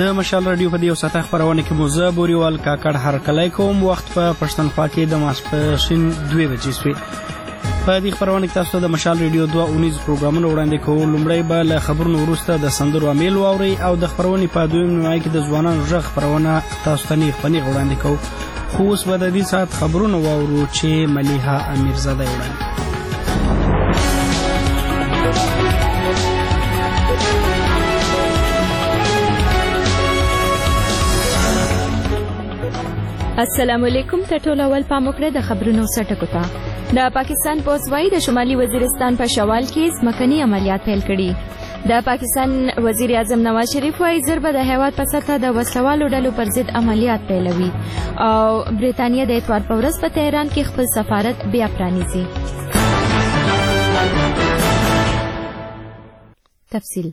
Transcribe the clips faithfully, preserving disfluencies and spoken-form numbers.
د مشال رادیو په دې ساته خبرونه کې موزه بوريوال کاکړ هرکلی کوم. وخت په پښتونخوا کې د ماسپښین دوه بجې شوې. په دې خبرونه کې تاسو د مشال رادیو دوه اونیز پروګرامونه وړاندې کوو. لومړی به له خبرونو وروسته د سندرو امیل واوري او د خبرونې په دویم نیمایي کې د ځوانانو غږ خبرونه تاسو ته نیغ په نیغ وړاندې کوو. خو اوس به د دې ساعت خبرونه واورو چې ملیحه امیرزاده وړاندې. السلام علیکم. ته ټول اول پام وکړئ د خبرونو سرټکو ته. د پاکستان پولیس وايي د شمالي وزیرستان په شوال کې ځمکني عملیات پیل کړي. د پاکستان وزیر اعظم نواز شریف وايي ضرب د هیواد په سطحه د وسلوالو ډلو پر ضد عملیات پیلوي او برېټانیا د اتوار په ورځ په تهران کې خپل سفارت بیا پرانیزي. تفصیل.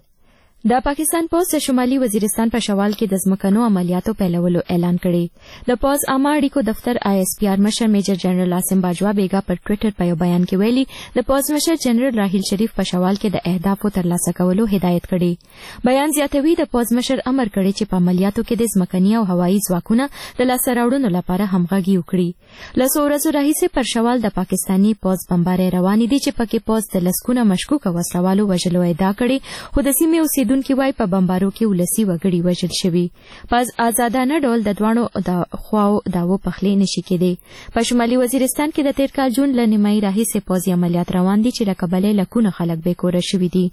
د پاکستان پولیس د شمالي وزیرستان په شوال کې د ځمکنو عملیاتو پیلولو اعلان کړی. د پولیس عامه اړیکو دفتر آی ایس پی آر مشر میجر جنرال عاصم باجوا بیگا پر ټوئیټر په یو بیان کې ویلي د پولیس مشر جنرال راحیل شریف په شوال کې د اهدافو ترلاسه کولو هدایت کړی. بیان زیاتوي د پولیس مشر امر کړی چې په عملیاتو کې د ځمکني او هوایي ځواکونه د لاسته راوړنو لپاره همغږي وکړي. له څو ورځو راهیسې پر شوال د پاکستاني پولیس بمبارۍ روانې دي چې پکې پولیس د لسګونه مشکوکه وسلوالو وژلو ادعا کړې، خو د سیمې اوسیدونکي وايي په بمبارو کې ولسي وګړي وژل شوي. پس آزادانه ډول د دواړو د خواو داوو پخلی نشي کېدی. په شمالي وزیرستان کې د تیر کال جون له نیمایي راهیسې پوځي عملیات روان دي چې له کبله لکونه خلک بېکوره شوي دي.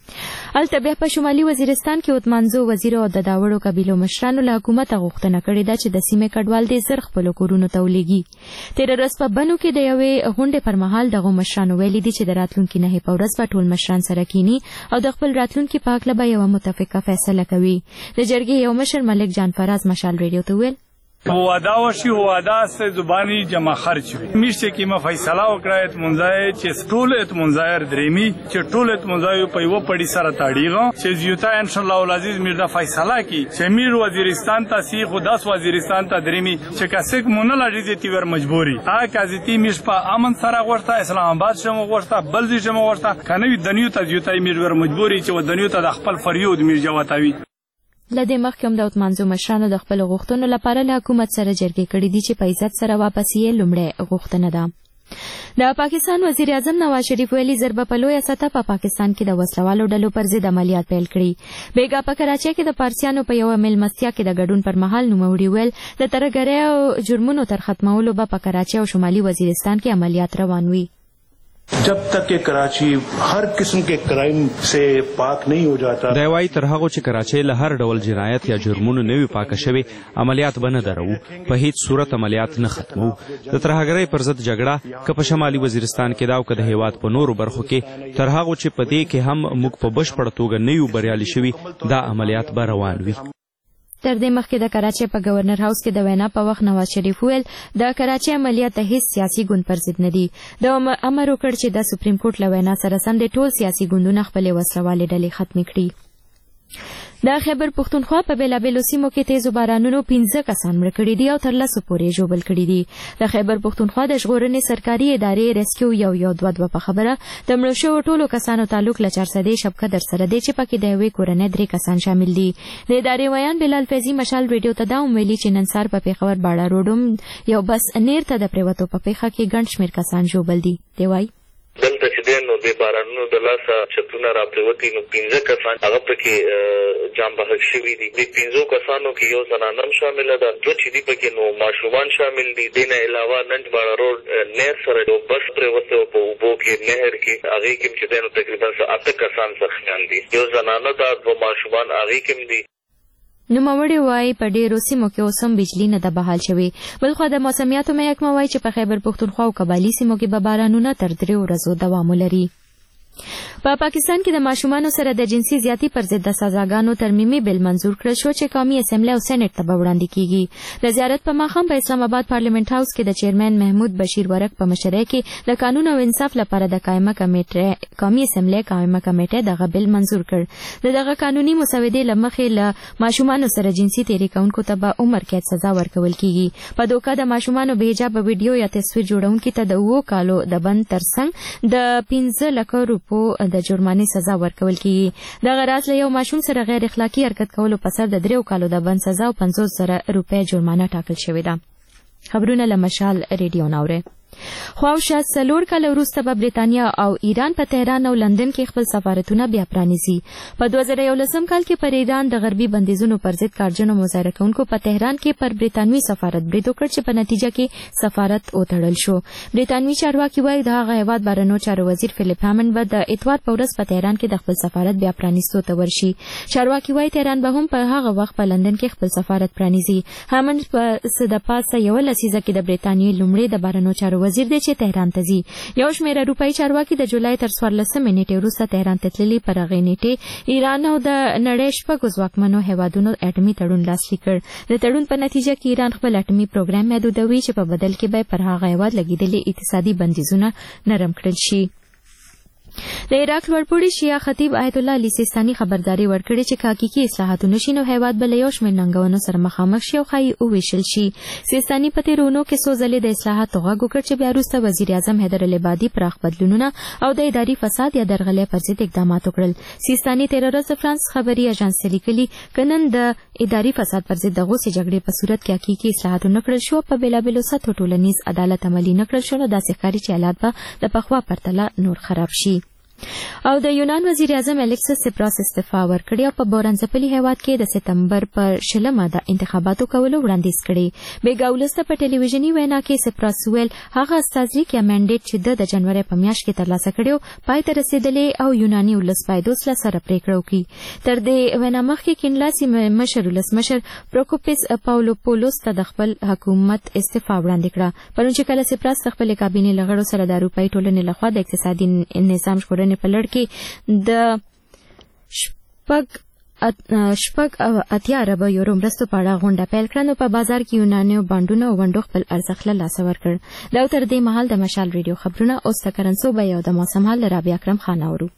هلته بیا په شمالي وزیرستان کې اتمانزو وزیر او د داوړو قبیلو مشرانو له حکومته غوښتنه کړې ده چې د سیمې کډوال دې زر خپلو کورونو ته ولېږي. تېره ورځ په بنو کې د یوې غونډې پر مهال دغو مشرانو ویلي دي چې د راتلونکي نهې په ورځ به ټول مشران سره کینی او د خپل راتلونکي په هکله به یوه متفقه فیصله کوي. د جرګې یو مشر ملک جان فراز مشال ریډیو ته ویل وعده وشي وعده سه زبانی جمع خرچ وي میشته کې ما فیصله وکړه اتمنځای چې ټول اتمنځایر درېمي چې ټول اتمنځای په یو پړی سره تاړيغه چې زیوتا ان شاء الله العزیز مردا فیصله کی چې میر وزیرستان ته سی خو داس وزیرستان ته درېمي چې کاسک مونږ لا دې ور مجبوري ا کازتی میش په امن سره غوښته اسلام آباد شمو غوښته بلځي شمو غوښته کنه دنیو ته زیوتا میر ور مجبوري چې دنیو ته د خپل فریاد میر جواتوي. لدې مخکې هم د اتمانزو مشرانو د خپلو غوښتنو لپاره له حکومت سره جرګې کړې دي چې په عزت سره واپس یې لومړی غوښتنه ده. د پاکستان وزیر اعظم نواز شریف ویلي ضربه په لویه سطحه په پاکستان کې د وسلوالو ډلو پر ضد عملیات پیل کړي. بیګا په کراچۍ کې د پارسیانو په یوه میلمستیا کې د ګډون پر مهال نوموړي ویل د ترهګرۍ او جرمونو تر ختمولو به په کراچۍ او شمالي وزیرستان کې عملیات روان وي. जब तक कि कराची हर किस्म के क्राइम से पाक नहीं हो जाता دا وايي تر هغه چې کراچۍ له هر ډول جنایت یا جرمونو نه وي پاکه شوی عملیات به نه درو په هیڅ صورت عملیات نه ختمو. د ترهګرۍ پر ضد جګړه که په شمالي وزیرستان کې دا او که د هیواد په نورو برخو کې تر هغه چې په دې کې هم موږ په بشپړه توګه نه یو بریالي شوي دا عملیات به روان وي. تر دې مخکې د کراچۍ په گورنر هاوس کې د وینا په وخت نواز شریف ویل د کراچۍ عملیات د هیڅ سیاسي ګوند پر ضد نه دي. د امر وکړ چې د سپریم کورټ له وینا سره سم د ټول سیاسي ګوندونه خپلې وسلوالې ډلې ختمې کړي. د خیبر پښتونخوا په بیلابیلو سیمو کې تیزو بارانونو پنځه کسان مړه کړي دي او تر لسو پورې ژوبل کړي دي. د خیبر پښتونخوا د ژغورنې سرکاري ادارې ریسکیو یو یو دوه دوه په خبره د مړو شویو ټولو کسانو تعلق له چارسدې شبکه در سره دی چې پکې د یوې کورنۍ درې کسان شامل دي. د ادارې ویان بلال فیضي مشال ریډیو ته دا هم ویلي چې نن سهار په پېښور باړه روډ یو بس نیر ته د پریوتو په پیښه کې ګڼ شمېر کسان ژوبل دي. دی وایي دلته چې دی نو د بارانونو د لاسه چتونه راپرېوتي نو پنځه کسان هغه پکې جان بحق شوي دي. د پنځو کسانو کې یو زنانه هم شامله ده، دوه چې دي پکې نو ماشومان شامل دي. دې نه علاوه ننج باړه روډ نهر سره یو بس پرېوتی و په اوبو کې نهر کې هغې کې هم چې دی نو تقریبا اته کسان زخمیان دي، یو زنانه ده، دوه ماشومان هغې کې هم دي. نوموړي وایي په ډېرو سیمو کې اوس هم بجلي نه ده بحال شوې. بلخوا د موسمیاتو محکمه وایي چې په خیبر پښتونخوا او قبایلي سیمو کې به بارانونه تر درېو ورځو دوام ولري. په پاکستان کې د ماشومانو سره د جنسي زیاتي پر ضد د سزاګانو ترمیمي بل منظور کړل شو چې قومي اسمبلی او سېنات ته به وړاندې کیږي. د زیارت په ماښام په اسلام آباد پارلیمنت هاوس کې د چیرمن محمود بشیر ورک په مشرۍ کې د قانون او انصاف لپاره د قائمه کمیټې قومي اسمبلی قائمه کمیټې دغه بل منظور کړ. د دغه قانوني مسودې له مخې له ماشومانو سره جنسي تېري کوونکو ته به عمر قید سزا ورکول کیږي. په دوکه د ماشومانو بې حجابه ویډیو یا تصویر جوړونکي ته د اوو کالو د بند ترڅنګ د پنځه لکه روپو د جرمانې سزا ورکول کیږي دغه راز له یو ماشوم سره غیر اخلاقی حرکت کولو په سر د دریو کالو د بند سزا او پنځوس زره روپۍ جرمانه ټاکل شوې ده. خبرونه له مشال ریډیو ناوره. خواوشا څلور کاله وروسته به برېټانیا او ایران په تهران او لندن کې خپل سفارتونه بیا پرانیزي. په دوه زره یولسم کال کې پر ایران د غربي بندیزونو پر ضد کارجنو مظاهره کوونکو په تهران کې پر برېټانوي سفارت برید وکړ چې په نتیجه کې سفارت وتړل شو. برېټانوي چارواکي وایي د هغه هیواد بهرنیو چارو وزیر فلیپ هامند به د اتوار په ورځ په تهران کې د خپل سفارت بیا پرانیستو ته ورشي. چارواکي وایي تهران به هم په هغه وخت په لندن کې خپل سفارت پرانیزي. هامند په څه د پاسه یوه لسیزه کې د برېټانیې لومړی د بهرنیو چارو وزیر دی چې تهران ته ځي. یو شمېر اروپایي چارواکي د جولای تر څوارلسمې نیټې وروسته تهران ته تللي پر هغې نیټې ایران او د نړۍ شپږو ځواکمنو هیوادونو اټومي تړون لاسلیک کړ. د تړون په نتیجه کې ایران خپل اټومي پروګرام محدودوي چې په بدل کې به پر هغه هیواد لګېدلي اقتصادي بندیزونه نرم کړل شي. د عراق لوړپوړي شیعه خطیب آیت الله علي سیستاني خبرداري ورکړې چې حقیقي اصلاحات نشي نو هیواد به له یو شمېر ننګونو سره مخامخ شي او ښایي وویشل شي. سیستاني په تېرو اونو کې څو ځلې د اصلاحاتو غږ وکړ چې بیا وروسته وزیر اعظم حیدر العبادي پراخ بدلونونه او د اداري فساد یا درغلۍ پر ضد اقدامات وکړل. سیستاني تېره ورځ د فرانس خبري اژانس ته لیکلي که نن د اداري فساد پر ضد د غوڅې جګړې په صورت کې حقیقي اصلاحات ونه کړل شو په بېلابېلو سطحو ټولنیز عدالت عملي نه کړل شو نو داسې ښکاري چې حالات به د پخوا پرتله نور خراب شي. او د یونان وزیر اعظم الیکسس سپراس استعفا ورکړې او په بورنځپلي هیواد کې د سپتمبر پر شلمه د انتخاباتو کولو وړاندیز کړی. بیګا ولسته په ټلویزیوني وینا کې سپراس ویل هغه استازلیک یا منډیټ چې د جنوري په میاشت کې ترلاسه کړی پای ته رسېدلی او یوناني ولس باید اوس له سره پریکړه وکړي. تر دې وینا مخکې کینلاسي مشر ولسمشر پروکوپیس پاولوپولوس ته د خپل حکومت استعفا وړاندې کړه. پرون چې کله سپراس د خپلې کابینې له غړو سره د اروپایي ټولنې لخوا د اقتصادي نظام ژغورنې په لړ کې د شپږ شپږ اتیا اربه یورو مرستو په اړه غونډه پیل کړه نو په بازار کې یونانیو بانډونه او ونډو خپل ارزښت له لاسه ورکړ. دا تر دې مهال د مشال ریډیو خبرونه اوس د کرنسو به یو د موسم حال له رابعه اکرم خان اورو.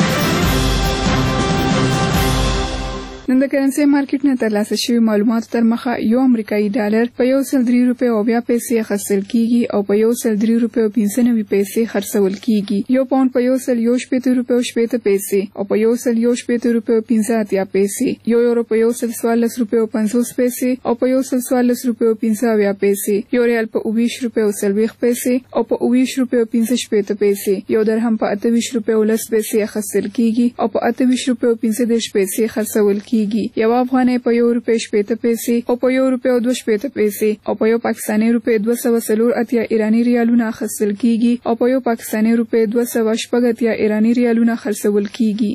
نن د کرنسي مارکیټ نه ترلاسه شوي معلوماتو تر مخه یو امریکایي ډالر په یو سل درې روپۍ او بیا پیسې اخیستل کیږي او په یو سل درې روپۍ او پنځه نوي پیسې خرڅول کیږي. یو پاونډ په یو سل یو شپېته روپۍ او شپېته پیسې او په یو سل یو شپېته روپۍ او پنځه اتیا پیسې. یو یورو په یو سل څوارلس روپۍ او پنځوس پیسې او په یو سل څوارلس روپۍ او پنځه اویا پیسې. یو ریال په اوویشت روپۍ او څلوېښت پیسې او په اوویشت روپۍ او پنځه شپېته پیسې. یو درهم په اته ویشت روپۍ او لس پیسې اخیستل کیږي او په اته ویشت روپۍ او پنځه دېرش پیسې خرڅول کیږي. یو افغانۍ په یو روپۍ شپېته پیسې او په یو روپۍ او دوه شپېته پیسې او په یو پاکستاني روپۍ دوه سوه څلور اتیا ایراني ریالونه اخیستل کیږي او په یو پاکستاني روپۍ دوه سوه شپږ اتیا ایراني ریالونه خرڅول کیږي.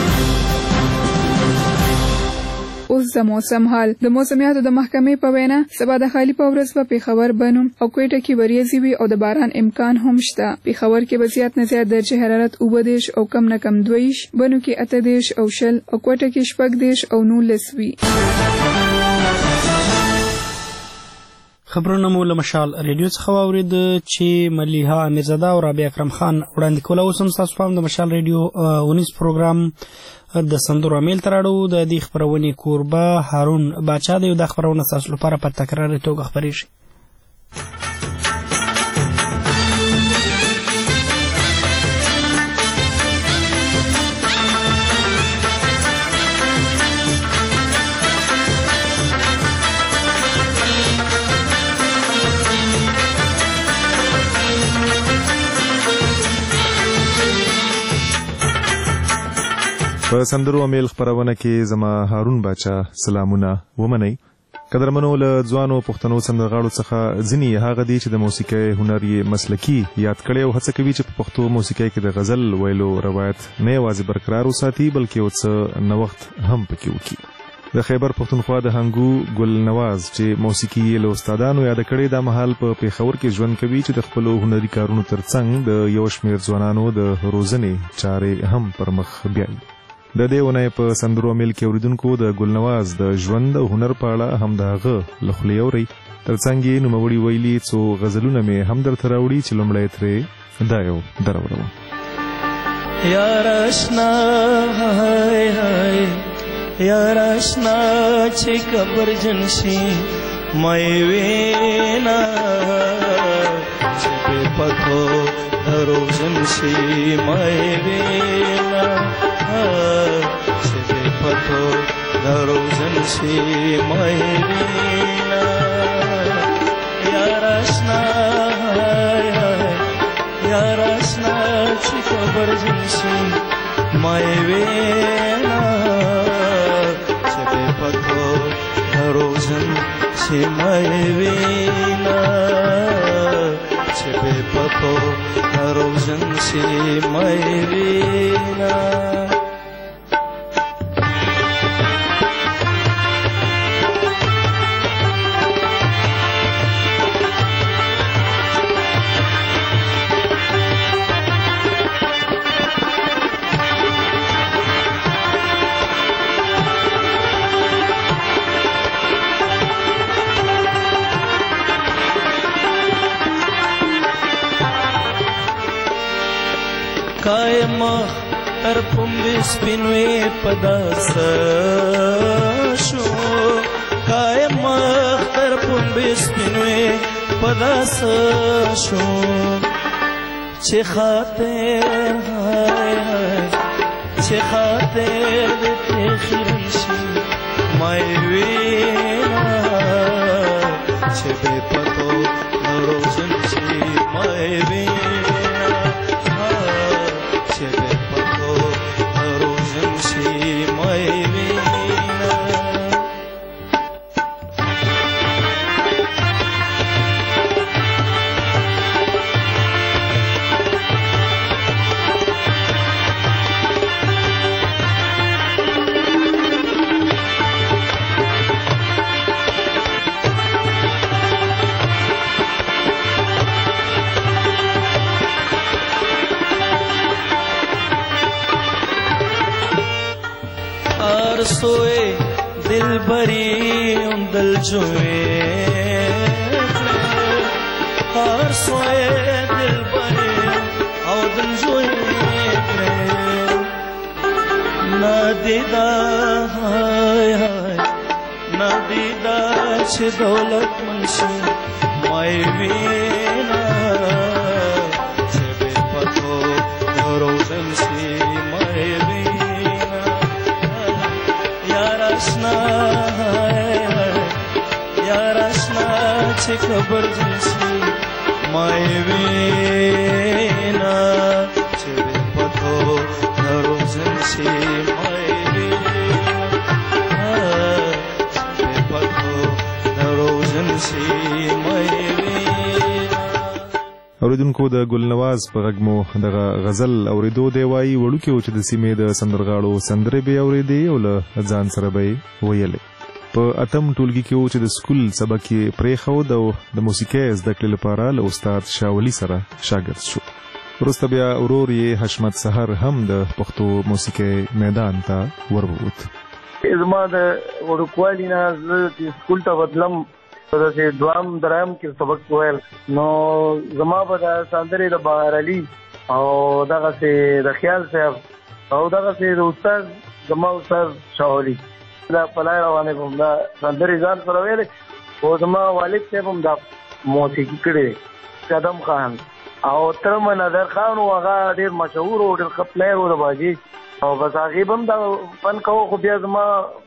اوس د موسم حال. د موسمیاتو د محکمې په وینا سبا د خالي په ورځ به پېښور بنو او کوټه کې وریځې وي او د باران امکان هم شته. پېښور کې به زیات نه زیات درجه حرارت اووه دېرش او کم نه کم دوه ویشت، بنو کې اته دېرش او شل او کوټه کې شپږ دېرش او نولس وي. خبرونه مو له مشال ریډیو څخه واورید چې ملیحه امیرزاده او رابعه اکرم خان وړاندې کوله. اوس هم ستاسو پام د مشال ریډیو اونیز پروګرام د سندرو امیل تر اړو د دې خبرونې کوربه هارون باچا دی. د خبرونه ستاسو لپاره په تکراري توګه خپرېږي. په سندرو امیل خبرونه کې زما هارون باچا سلامونه ومنئ. قدرمنو له ځوانو پښتنو سندرغاړو څخه ځینې هغه دي چې د موسیقۍ هنر یې مسلکي یاد کړی او هڅه کوي چې په پښتو موسیقۍ کې د غزل ویلو روایت نه یوازې برقرار وساتي بلکې یو څه نوښت هم پکې وکړي. د خیبر پښتونخوا د هنګو ګل نواز چې موسیقي یې له استادانو یاد کړی دا مهال په پېښور کې ژوند کوي چې د خپلو هنري کارونو ترڅنګ د یو شمېر ځوانانو د روزنې چارې هم پر مخ بیایي. د دې ونې په سندرو امیل کې اوریدونکو د ګلنواز د ژوند او هنر په اړه هم د هغه له خولې اورئ. ترڅنګ یې نوموړي ویلي څو غزلونه مې هم درته راوړي چې لومړی ترې دا یو دراوړم. یار اشنا هاي هاي یار اشنا چې قبر جنشي مې وینا چې په پکو دروژن شي مای وینا چې دې پتو دروژن شي مای وینا یار آشنا یار آشنا چې خبر جن شي مای وینا چې دې پتو دروژن شي مای وینا چې دې پتو دروژن شي مای وینا कायम तर पुंबे स्पिनवे पदास शो कायम तर पुंबे स्पिनवे पदास शो चे खातिर हाय हाय चे खातिर देते खिरशी माय वेना चे बेपतो रोशन ची माय वेना सोए दिल भरी उंदल जोए हार सोए दिल भरी उंदल जोए ना दीदा हाय हाय ना दीदा छे दौलत मुंशी माय वीना छे बेपतो रोशन सी माय आशना यार आशना छे खबर जैसी माय वेना छे पतो दरोजन छे माय वेना छे पतो दरोजन छे माय वेना اوریدونکو د ګلنواز په غږ مو دغه غزل اوریدو دی وایي وړوکې و چې د سیمې د سندرغاړو سندرې به اورېدې او له ځان سره به یې ویلې. په اتم ټولګي کې و چې د سکول سبق یې پرېښود او د موسیقۍ زده کړې لپاره له استاد شاولي سره شاګرد شو. وروسته بیا ورور یې حشمت سحر هم د پښتو موسیقۍ میدان ته ورووت. زما د وړوکوالي نه زه سکول ته ودلم داسې دوام دریم کې سبق ویل نو زما به د سندرې د بهار علي او دغسې د خیال صاحب او دغسې د استاد زما استاد شاولي دا په لای روانې به هم دا سندرې ځان سره ویلې خو زما والد صاحب هم دا موسیقي کړې قدم خان او تره مې نظر خان و هغه ډېر مشهور و ډېر ښه پلیر و د باجي او بس هغې به هم دا فن کوو خو بیا زما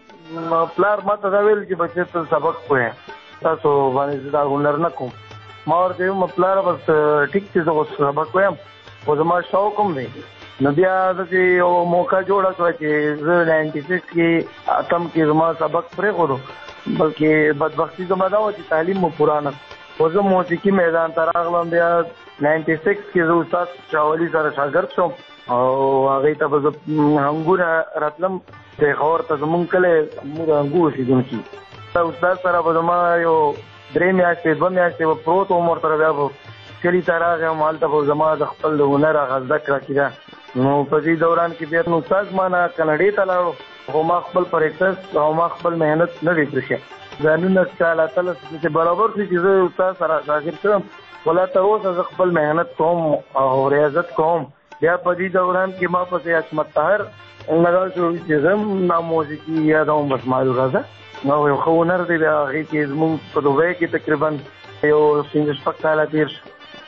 پلار ما ته دا ویل چې بچې ته سبق وایه تاسو باندې زه دا هنر نه کوم ما ورته ویم پلاره بس ټیک چې زه اوس سبق وایم خو زما شوق هم دی نو بیا داسې یو موقع جوړه شوه چې زه ناینټي سکس کې اتم کې زما سبق پرېښودو بلکې بدبختي زما دا وه چې تعلیم مو پوره نه خو زه موسیقي میدان ته راغلم بیا ناینټي سکس کې زه استاد شاولي سره شاګرد شوم او هغې ته به زه هنګونه راتلم پېښور ته زمونږ کلی زمونږ د هنګو اوسېدونکي استاد سره به زما یو درې میاشتې دوه میاشتې به پروت وم ورسره بیا به کلي ته راغیم هلته به زما د خپل د هنر هغه زده کړه کېده نو په دې دوران کې بیا نو استاد ما نه کاناډې ته لاړو خو ما خپل پریکټس او ما خپل محنت نه دی پرېښی ځانونه چې الله تعالی چې برابر شي چې زه استاد سره شاګرد کړم خو لا تر اوسه زه خپل محنت کوم او ریاضت کوم بیا په دې دوران کې ما پسې حشمت طاهر لګاو شو چې زه هم دا موسیقي یادوم بس مالو راځه نو یو ښه هنر دی بیا هغې کې زمونږ په دوبۍ کې تقریبا یو پنځه شپږ کاله تېر شو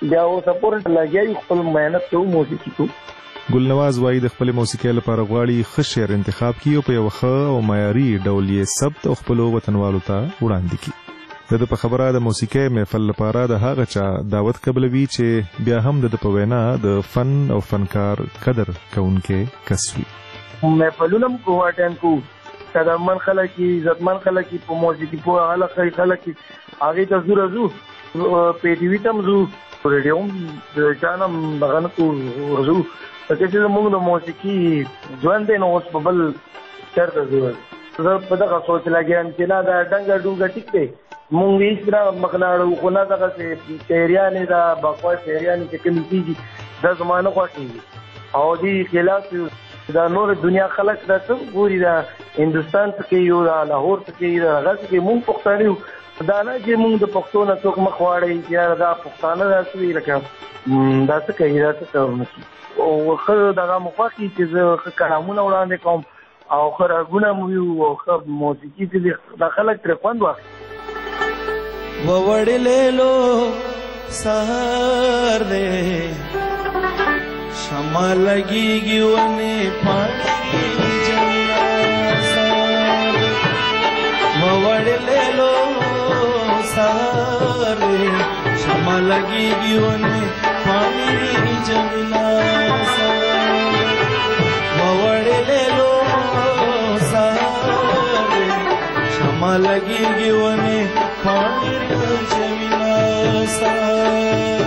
بیا او سپورټ لګیای خپل مهنت ته موسیقي کو. ګلنواز وایي د خپل موسیقۍ لپاره غواړي ښه شعر انتخاب کړي او په یو ښه او معیاري ډول یې ثبت او خپلو وطنوالو ته وړاندې کړي. د ده په خبره د موسیقۍ محفل لپاره د هغه چا دعوت قبلوي چې بیا هم د ده په وینا د فن او فنکار قدر کوونکی کس وي. محفلونه هم کوو اټین کوو، قدرمن خلک یي، عزتمن خلک یي، په موسیقي پوه خلک یي، هغې ته ځو راځو، په ټي وي ته هم ځو، ریډیو هم د چا نه هم دغه نه کوو ورځو. ځکه چې زموږ د موسیقي ژوند دی نو اوس په بل چېرته ځو. زه په دغه سوچ لګیا یم چې نه دا ډنګه ډونګه ټیک دی، مونږ هېڅ نه مخ نه اړوو، خو نه دغسې شاعریانې دا بکواس شاعریانې چې کومې کېږي دا زما نه خوښېږي او دې خلاف یو. دا نور دنیا خلک دا څه ګوري، دا هندوستان څه کوي، دا لاهور څه کوي، دا هغه څه کوي، مونږ پښتانه یو. دا نه چې مونږ د پښتو نه څوک مخ واړوي چې یاره دا پښتانه دا څه وي، لکه دا څه کوي، دا څه کوي نه شي. او ښه دغه مو خوښي چې زه ښه کلامونه وړاندې کوم او ښه رګونه مو وي او ښه موسیقي چې دا خلک ترې خوند واخلي. ووړلېلو سهار دی شمع لګېږي ونې پاڼې جنګ سهار ووړلېلو سهار دی شمع لګېږي ونې پاڼې جنګ سهار ووړلېلو سهار دی شمع لګېږي ونې پاڼې جنګ سهار.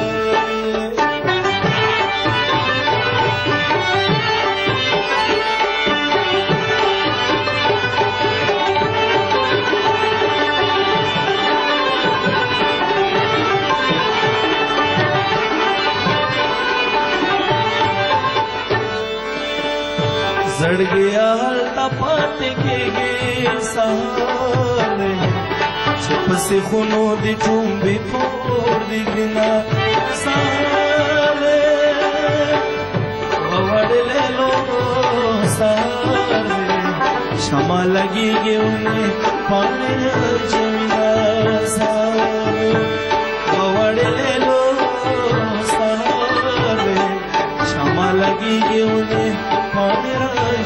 زړګیا هلته پاتې کېږي سهار دی چې پسې خونو دې ټومبې پور دې ګرېنا سهار دی ووړلېلو سهار دی شمع لګېږي ونې پاڼې جمینه سهار ووړلېلو سهار دی شمع لګېږي ونې پاڼې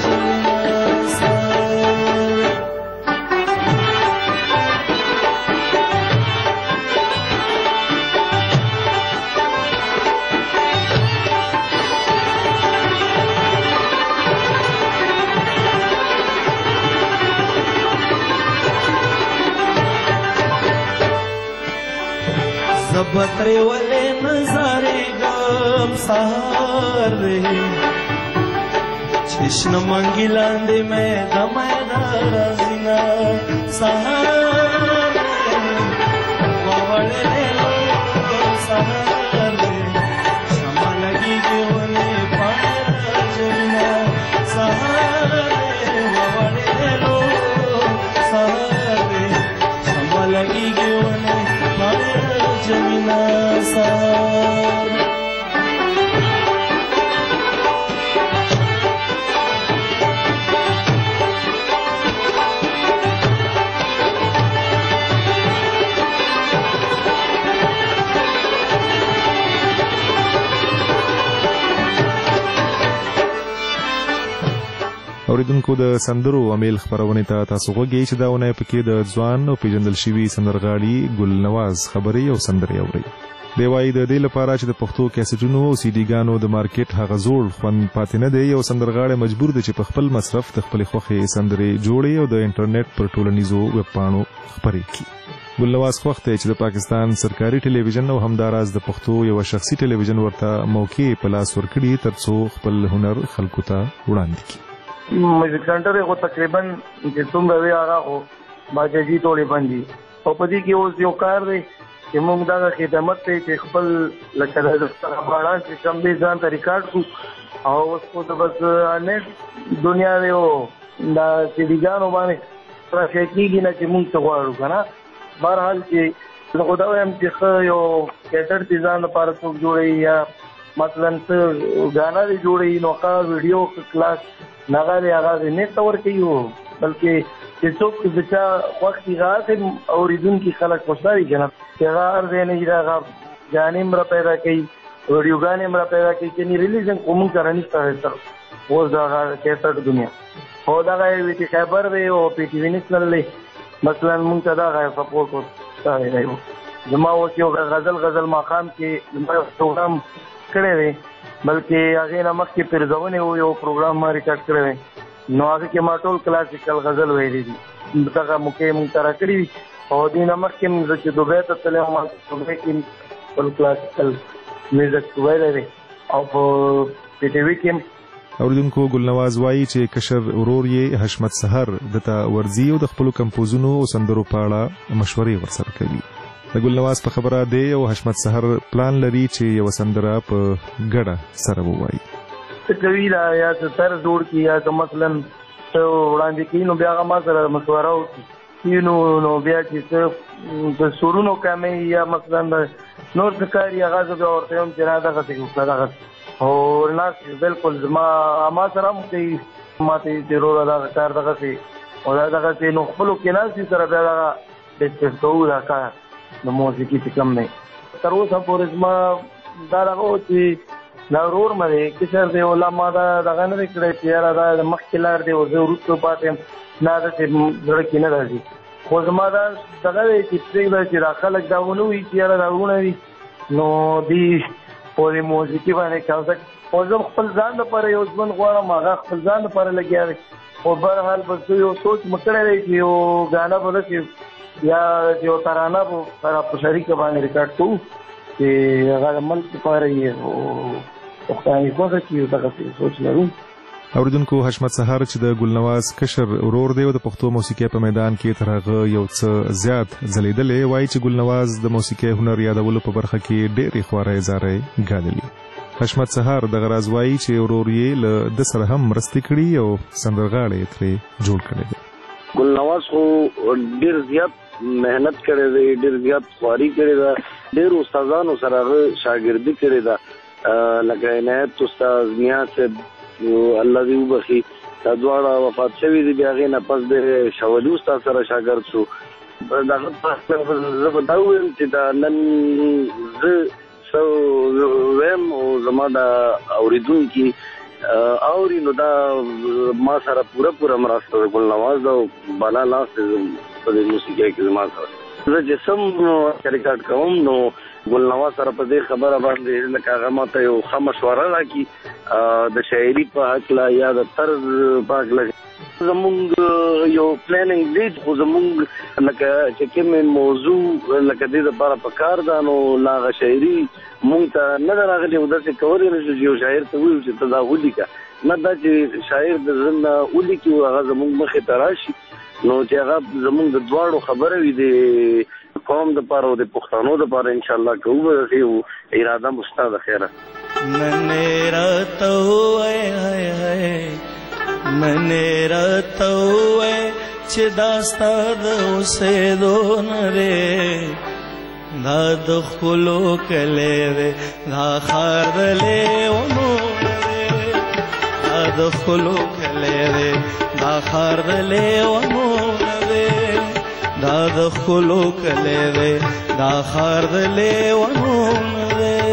زبترې ولې نظارېږم سهار دی چشم منګي لاندې مې د مینا راځينا سهار ووړلېلو سهار شمع لګېږي ونې پاڼې جنګ سهار ووړلېلو سهار شمع لګېږي ونې پاڼې جنګ سهار. اوریدونکو د سندرو امیل خبرونه ته تاسو غوږی چې دا ونه پکې د ځوان او پیژندل شوی سندرغاړي ګل نواز خبري او سندري اوري. دی وايي د دې لپاره چې د پښتو کیسټونو او سی ډي ګانو د مارکیټ هغه زوړ خوند پاتې نه دی، یو سندرغاړی مجبور دی چې په خپل مصرف د خپل خوښې سندري جوړي او د انټرنیټ پر ټولنیزو ویب پاڼو خبري کړي. ګل نواز خوښ دی چې د پاکستان سرکاري ټلویزیون او همداراز د پښتو یو شخصي ټلویزیون ورته موقع په لاس ورکړي ترڅو خپل هنر خلکو ته وړاندې کړي. میوزک سنټر یې خو تقریبا چې څومره وی هغه خو باجاجي ټولې بند دي او په دې کې اوس یو کار دی چې موږ دغه خدمت ته چې خپل لکه د باڼه چې کوم دي ځان ته ریکارډ کړو او اوس خو د بس نېټ دنیا دی او دا چې دیګانو باندې راځي کېږي نه چې موږ څه غواړو که نه. بهرحال چې زه خو دا وایم چې ښه یو کیسټ دې ځان لپاره څوک جوړوي یا مثلا څه ګانا دې جوړوي نو هغه ویډیو کلاس هغه دی هغه دې نیټ ته ورکوي بلکې چې څوک د چا خوښ دي هغه اورېدونکي خلک خوشحالي که نه چې هغه هر ځای نه وي د هغه غانې مره پیدا کوي ویډیوګانې مره پیدا کوي چې نه ریلیزن کوم سره نشته تر اوس دا کیسټ دنیا او دا وی ټي خبر دی او پی ټي وی نشنل دی مثلا مونږ ته دا غي سپورټ کوي زما و چې یو غزل غزل مقام کې زما پروګرام کړی دی بلکې هغه نه مخکې پرځونه یو پروګرام ما ریکارډ کړی دی نو هغه کې ما ټول کلاسیکل غزل ویلي دي دغه موقع مونږ تر کړی او دې نه مخکې مونږ چې دوبه ته تللی ما دوبه کې ټول کلاسیکل میوزیک ویلی دی او په پی ټي وی کې اوریدونکو ګلنواز وایي چې کشر ورور یې حشمت سحر دته ورزي او د خپل کمپوزونو او سندرو په اړه مشورې ورسره کوي د ګلنواز په خبره دی او حشمت سحر پلان لري چې یو سندره په ګډه سره ووایي څه کوي دا یا ستر جوړ کی یا مثلا وړاندې کینو بیا ما سره مشوره وکړي نو نو بیا چې د سورونو کمې یا مثلا نور څه کاری هغه زه ورته هم چې را دغه څه دغه او ناس بالکل ما ما سره هم کوي ما ته ضرور دا کار دغه سي او دا دغه سي نو خپل کې ناس سره بیا دا د څه دا کار د موسیقي څخه کم نه تر اوسه پورې ما دا راغو چې دا ورور مې کیسر دی ولا ما دا دغه نه کړی چې را دا مخکلار دی او زه ورته پاتم نه دا چې زړه کې نه راځي خو زما دا دغه چې پرېږده چې دا خلک دا ونه وي چې یاره دا ونه وي نو دی پورې موسیقي باندې کاوځک او زه خپل ځان لپاره یو ژوند غواړم هغه خپل ځان لپاره لګیا دی خو بهرحال بس یو سوچ مې کړی دی چې یو ګانا به داسې یا یو ترانه به سره په شریکه باندې ریکارډ کوو چې هغه د ملک لپاره یې پښتاني کوڅه کې دغسې سوچ لرو اوریدونکو حشمت سحر چې د ګلنواز کشر ورور دی او د پښتو موسیقي په میدان کې تر هغه یو څه زیات ځلیدلې وایي چې ګلنواز د موسیقي هنر یادولو په برخه کې ډېرې خوارۍ زارۍ ګاللي حشمت سحر دغه راز وایي چې ورور یې له ده سره هم مرستې کړي او سندرغاړی یې ترې جوړ کړی دی ګلنواز خو ډېر زیات محنت کړی دی ډېر زیات خواري کړې ده ډېرو استادانو سره هغه شاګردي کړې ده لکه عنایت استاد نیاز صاحب الله دې وبخي دا دواړه وفات شوي دي بیا هغې نه پس د شولي استاد سره شاګرد شو دغه زه به دا ووایم چې دا نن زه څه ویم او زما دا اورېدونکي اوري نو دا ما سره پوره پوره مرسته د ګلنواز ده او بالا لاس په دې موسیقۍ کې زما سره زه چې سم ریکارډ کوم نو ګلنواز سره په دې خبره باندې لکه هغه ماته یو ښه مشوره راکړي د شاعري په هکله یا د طرز په هکله زمونږ یو پلانینګ دی خو زمونږ لکه چې کومې موضوع لکه دې دپاره په کار ده نو له هغه شاعري مونږ ته نه ده راغلې خو داسې کولی نه شو چې یو شاعر ته وویو چې ته دا ولیکه نه دا چې شاعر د زړه نه ولیکي او هغه زمونږ مخې ته راشي نو چې هغه زمونږ د دواړو خبره وي د قوم د پاره او د پښتنو د پاره ان شاء الله کوو به یو اراده مستاد خیره ننه راته وای هاي هاي ننه راته وای چې داستا د اوسېدو نره دا د خلو کله دا خار دلې ونو دا د خلو کله دا خار دلې ونو دا د خلو کله دا خار دلې ونو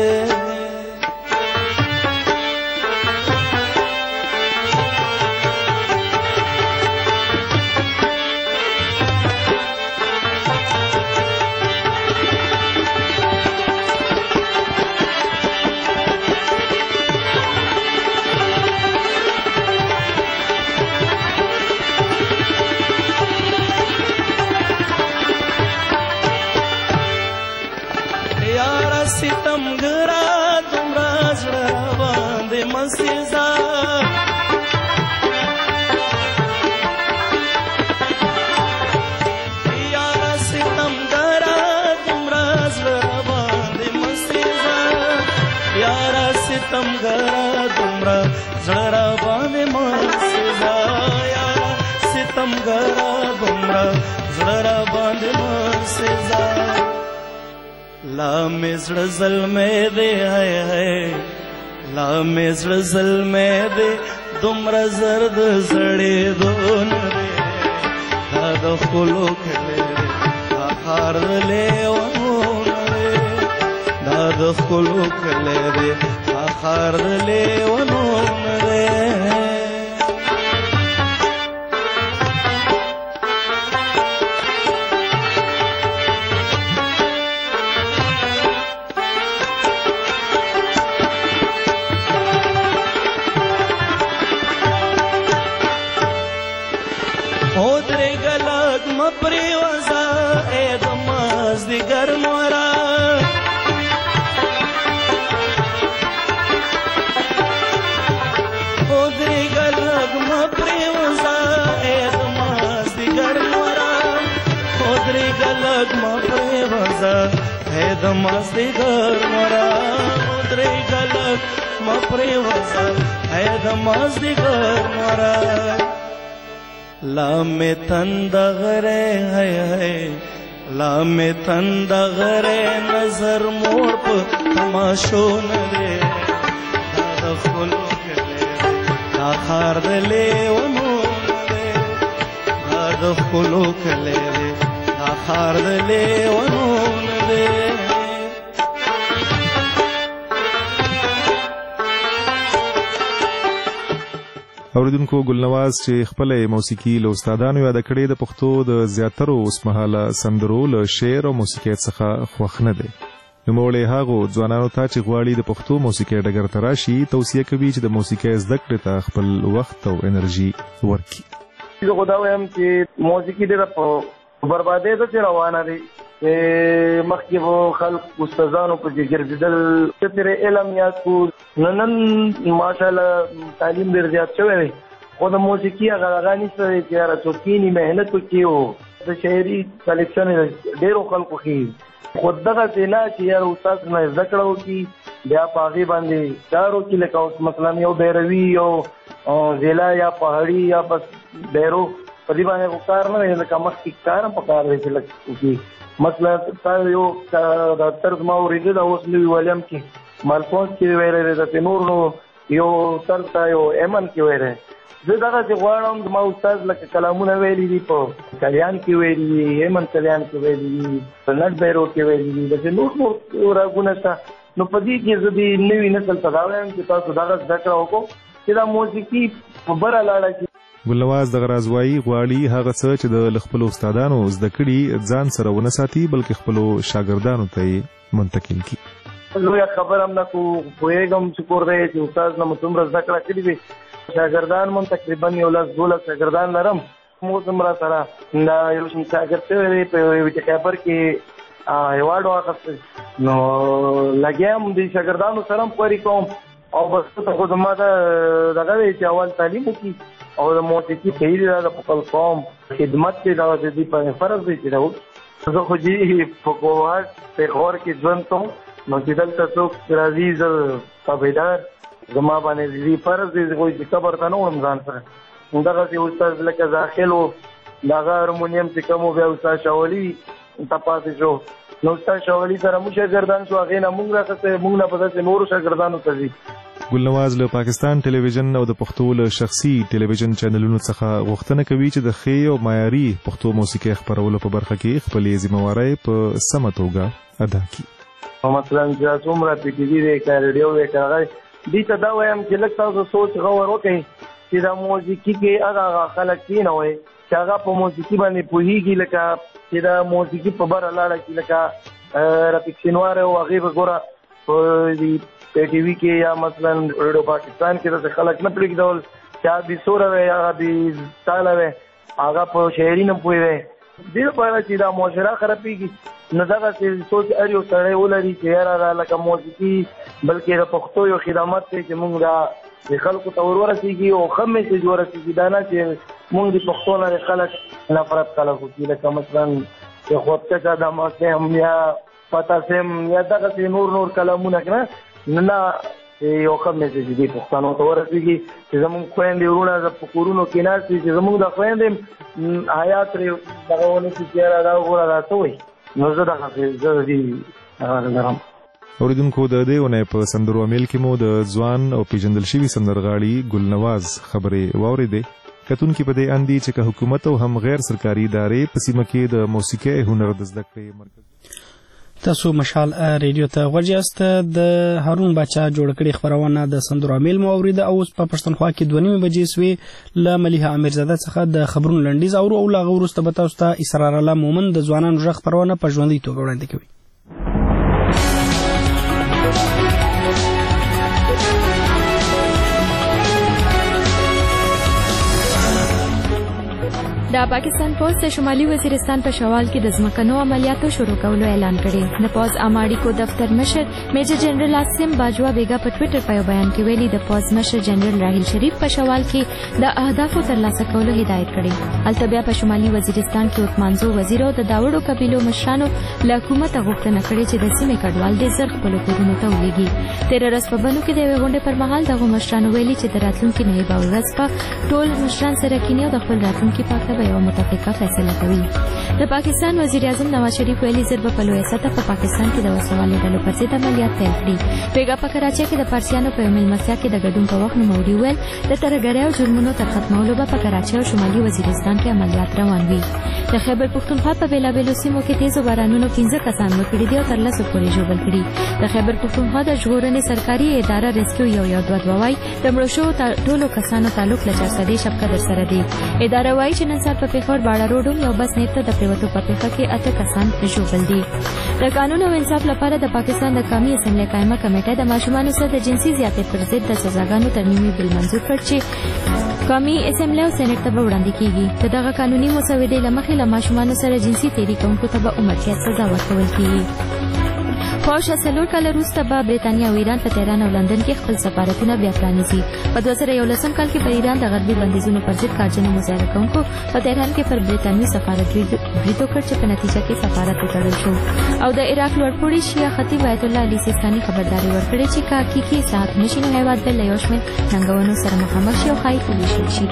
لا مزړ زلمې دې هاي هاي لا مزړ زلمې دې دومره زرد زړې دون دې دا د خلو کله دا خار له ونه دا د خلو کلی دی دا خار د لیونو نه دی د مازدیګر مورا درې غلط مپرې وځه اې د مازدیګر مورا لا مې تند غره هي هي لا مې تند غره نظر مور په تماشو نه دی دا د خلو کله دا خار د لیونو نه دی دا د خلو کله دا خار د لیونو نه دی اوریدونکو ګلنواز چې خپل موسیقي له استادانو یاد کړې د پښتو د زیاترو اوسمهاله سندرو له شعر او موسیقي څخه خوښ نه دی. نو موږ هغه ځوانانو ته چې غواړي د پښتو موسیقي ډګر ته راشي توصیه کوي چې د موسیقي زده کړې ته خپل وخت او انرژي ورکړي. زه خدا وایم چې موسیقي ډېره په بربادۍ ته روانه دی. مخکې به خلک استادانو په ګرځېدل څه پرې علم یاد کړو نن ماشاءالله تعلیم ډېر زیات شوی دی خو د موسیقي هغه هغه نشته دی چې یاره څوک کښېني محنت وکړي او د شاعري کلیکشن یې ډېرو خلکو ښي خو دغسې نه چې یاره استاد نه زده کړه وکړي بیا په هغې باندې کار وکړي لکه اوس مثلا یو بیروي یو ضلع یا پهاړي یا بس بیرو په دې باندې خو کار نه دی لکه مخکې کار هم په کار دی چې لږ وکړي مثلا تا یو دا طرز ما اورېده دا اوس نوي ولیم کې مالفونس کې ویلی دی داسې نور نو یو طرز تا یو ایمن کې ویلی زه دغسې غواړم زما استاد لکه کلامونه ویلي دي په کلیان کې ویلي دي ایمن کلیان کې ویلي دي په نټ بیرو کې ویلي دي داسې نور نور راګونه شته نو په دې کې زه د نوي نسل ته دا وایم چې تاسو دغه زده کړه وکړو چې دا موسیقي په بره لاړه شي. ګلنواز د غرازوایي غواړي هغه څه چې د خپلو استادانو زده کړي ځان سره ونه ساتي بلکې خپلو شاګردانو ته یې منتقل کړي. لویه خبر هم نه کوو پوهېږم شکر دی چې استاد نه مو څومره زده کړه کړې دي شاګردان مو تقریبا یو لس دولس شاګردان لرم مو څومره سره دا یو شاګرد شوی دی په ویټ خیبر کې ایوارډ واخیستی نو لګیا یم د شاګردانو سره هم پوری کوم او بس ته خو زما دا دغه دی چې اول تعلیم وکړي او د موسیقي صحیح دی د خپل قوم خدمت کې دا د دې په فرض دی چې دا زه خو جی په کوهاټ پېښور کې ژوند کوم نو چې دلته څوک راځي زه تابعدار زما باندې دې فرض دی چې قبر ته نه وړم ځان سره همدغسې استاد لکه داخل و د هغه هارمونیم چې کوم و بیا استاد شاولي ته پاتې شو نو استاد شاولي سره موږ شاګردان شو هغې نه موږ راخستی موږ نه په داسې نورو شاګردانو ته ځي. ګلنواز له پاکستان ټلویزیون او د پښتو له شخصي ټلویزیون چینلونو څخه غوښتنه کوي چې د ښې او معیاري پښتو موسیقي خپرولو په برخه کې خپلې ذمهوارۍ په سمه توګه ادا کړي. مثلا چې څومره پی ټي وي دی که ریډیو دی که هغه دې ته دا وایم چې لږ تاسو سوچ غور وکړئ چې دا موسیقي کې هغه هغه خلک کښېنوئ چې هغه په موسیقي باندې پوهېږي لکه چې دا موسیقي په بره لاړه کړي لکه رفیق شینوار او هغې به ګوره په پی ټي وي کې یا مثلا ریډیو پاکستان کې داسې خلک نه پرېږدول چې هغه بې سوره وی هغه بې تاله وی هغه په شاعري نه پوهېدی دې لپاره چې دا معاشره خرابېږي نو دغسې سوچ هر یو سړی ولري چې یاره دا لکه موسیقي بلکې د پښتو یو خدمت دی چې موږ دا د خلکو ته ور ورسېږي او ښه میسېج ورسېږي دا نه چې موږ د پښتو نه د خلک نفرت خلک وکړي لکه مثلا چې خوبچکه د ماسم یا پتاسم یا دغسې نور نور کلامونه که نه نه یو ښه میسېج دی پښتنو ته ورسېږي چې زموږ خویندې وروڼه په کورونو کې ناست دي چې زموږ د خویندې حیا ترې دغه ونیسي چې یاره دا وګوره دا څه وایي نو زه دغسې زه د دې هغه لرم. اوریدونکو د دې اونۍ په سندرو امیل کې مو د ځوان او پیژندل شوي سندرغاړي ګلنواز خبرې واورېدې کتونکي په دې اندي چې که حکومت او هم غیر سرکاري ادارې په سیمه کې د موسیقي هنر د زده کړې مرکز تاسو مشال ریډیو ته غوږیاست. د هارون باچا جوړ کړي خبرونه د سندرو امیل مو اوریده. اوس په پښتونخوا کې دوه نیمه بجې سوې. له ملیحه امیرزاده څخه د خبرونو لنډیز اورو او لا غوړسته به تاسو ته اسرار الله مومن د ځوانانو ژغ خبرونه په ژوندۍ توګه وړاندې کوي. د پاکستان پوز د شمالي وزیرستان په شوال کې د ځمکنو عملیاتو شروع کولو اعلان کړی. د پوز عاماړي کو دفتر مشر میجر جنرال عاصم باجوا بیگا په ټوئیټر په بیان کې ویلي د پوز مشر جنرال راحیل شریف په شوال کې د اهدافو ترلاسه کولو هدایت کړی. البته بیا په شمالي وزیرستان کې عثمانزو وزیر او د داوړو قبیلو مشرانو له حکومت غوښتنه کړې چې د سیمې کډوال د زر خپل کورونو ته ولېږي. تیر ورځ په بنو کې د یوې غونډې پر مهال دغه مشرانو ویلي چې د راتلونکي نه به ورځ په ټول مشران سره کینی او د خپل راتلونکي په اړه یو متفقه فیصله کوي. د پاکستان وزیر اعظم نواز شریف ویلي زر په لوی سطح په پاکستان کې د وسوالو ډلو پر ضد عملیات پیل کړي. بیګا په کراچۍ کې د پارسیانو په مېلمستیا کې د ګډون په وخت نوموړي ویل د ترهګرۍ او جرمونو تر ختمولو به په کراچۍ او شمالي وزیرستان کې عملیات روان وي. د خیبر پښتونخوا په بېلابېلو سیمو کې تیزو بارانونو پنځه کسان مړه کړي دي او تر لسو پورې ژوبل کړي. د خیبر پښتونخوا د ژغورنې سرکاري اداره ریسکیو یو یو دوه دوه وایي د مړو شوو ټولو کسانو تعلق له چارسدې شبکه در سره دی. اداره وایي چې نن سهار په پېښور باړه روډ یو بس نیټ ته د پریوتو په پیښه کې اته کسان ژوبل دي. د قانون او انصاف لپاره د پاکستان د قومي اسمبلی قائمه کمیټه د ماشومانو سره د جنسي زیاتې پر ضد د سزاګانو ترمیمي بل منظور کړ چې قومي اسمبلی او سېنات ته وړاندې کیږي. دغه قانوني مسودې له مخې له ماشومانو سره جنسي تیری کوونکو ته به عمر قید سزا ورکول کیږي. پاوشه څلور کاله وروسته به برېټانیا او ایران په تهران او لندن کې خپل سفارتونه بیا پرانیزي. په دوه زره یولسم کال کې په ایران د غربي بندیزونو پر ضد کارجنو مظاهره کوونکو په تهران کې پر برېټانوي سفارت برید وکړ چې په نتیجه کې سفارت وتړل شو. او د عراق لوړپوړي شیعه خطیب آیت الله علي سیستاني خبرداری ورکړې چې که حقیقي اصلاحات نشي نو هېواد به له یو شمېر ننګونو سره مخامخ شي او ښایي وویشل شي.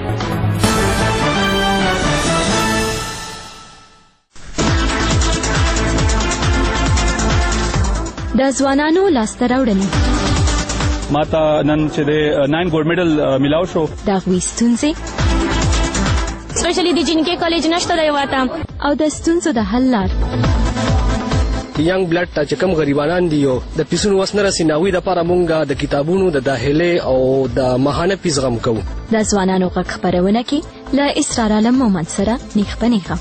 د ځوانانو لاسته راوړنې ماته نن چې د ناین ګولډ میډل میلاو شو. د هغوی ستونزې سپیشلی د جنکې کالج نشته دی واته او د ستونزو د حل لار. ینګ بلډ ته چې کوم غریبانان دي او د پیسونو وس نه رسي ناوی د لپاره مونږ د کتابونو د داخلي او د ماهانه فیس غم کوو. د ځوانانو غږ خپرونه کې له اسرار عالم مومند سره نیغ په نیغه.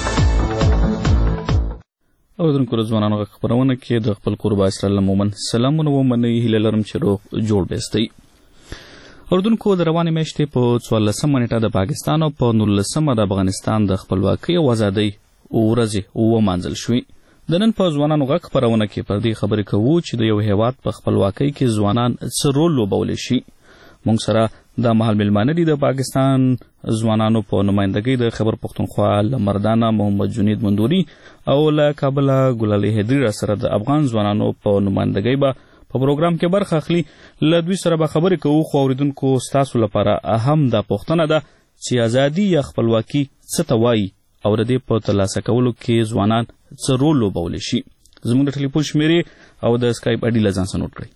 او دونکو ځوانانو غږ خپرونه کې د خپل قربا اسرار عالم مومند سلامونه ومنئ. هیله لرم چې روغ جوړ بیستئ. اردوونکو د روانې میاشتې په څوارلسمه نیټه د پاکستان او په نولسمه د افغانستان د خپلواکۍ او ازادۍ ورځې ومانځل شوې. د نن په ځوانانو غږ خپرونه کې پر دې خبرې کوو چې د یو هېواد په خپلواکۍ کې ځوانان څه رول لوبولی شي. موږ سره د مهال میلمانه دي د پاکستان ځوانانو په نمایندګۍ د خیبر پښتونخوا له مردانه محمد جنید مندوري او له کابله ګلالۍ حیدري را سره د افغان ځوانانو په نمایندګۍ به په پروګرام کې برخه اخلي. له دوی سره به خبرې کوو خو اورېدونکو ستاسو لپاره اهم دا پوښتنه ده چې ازادي یا خپلواکي څه ته وایي او د دې په ترلاسه کولو کې ځوانان څه رول لوبولی شي. زموږ د ټلیفون شمیرې او د سکایپ اډي له ځان سره نوټ کړئ.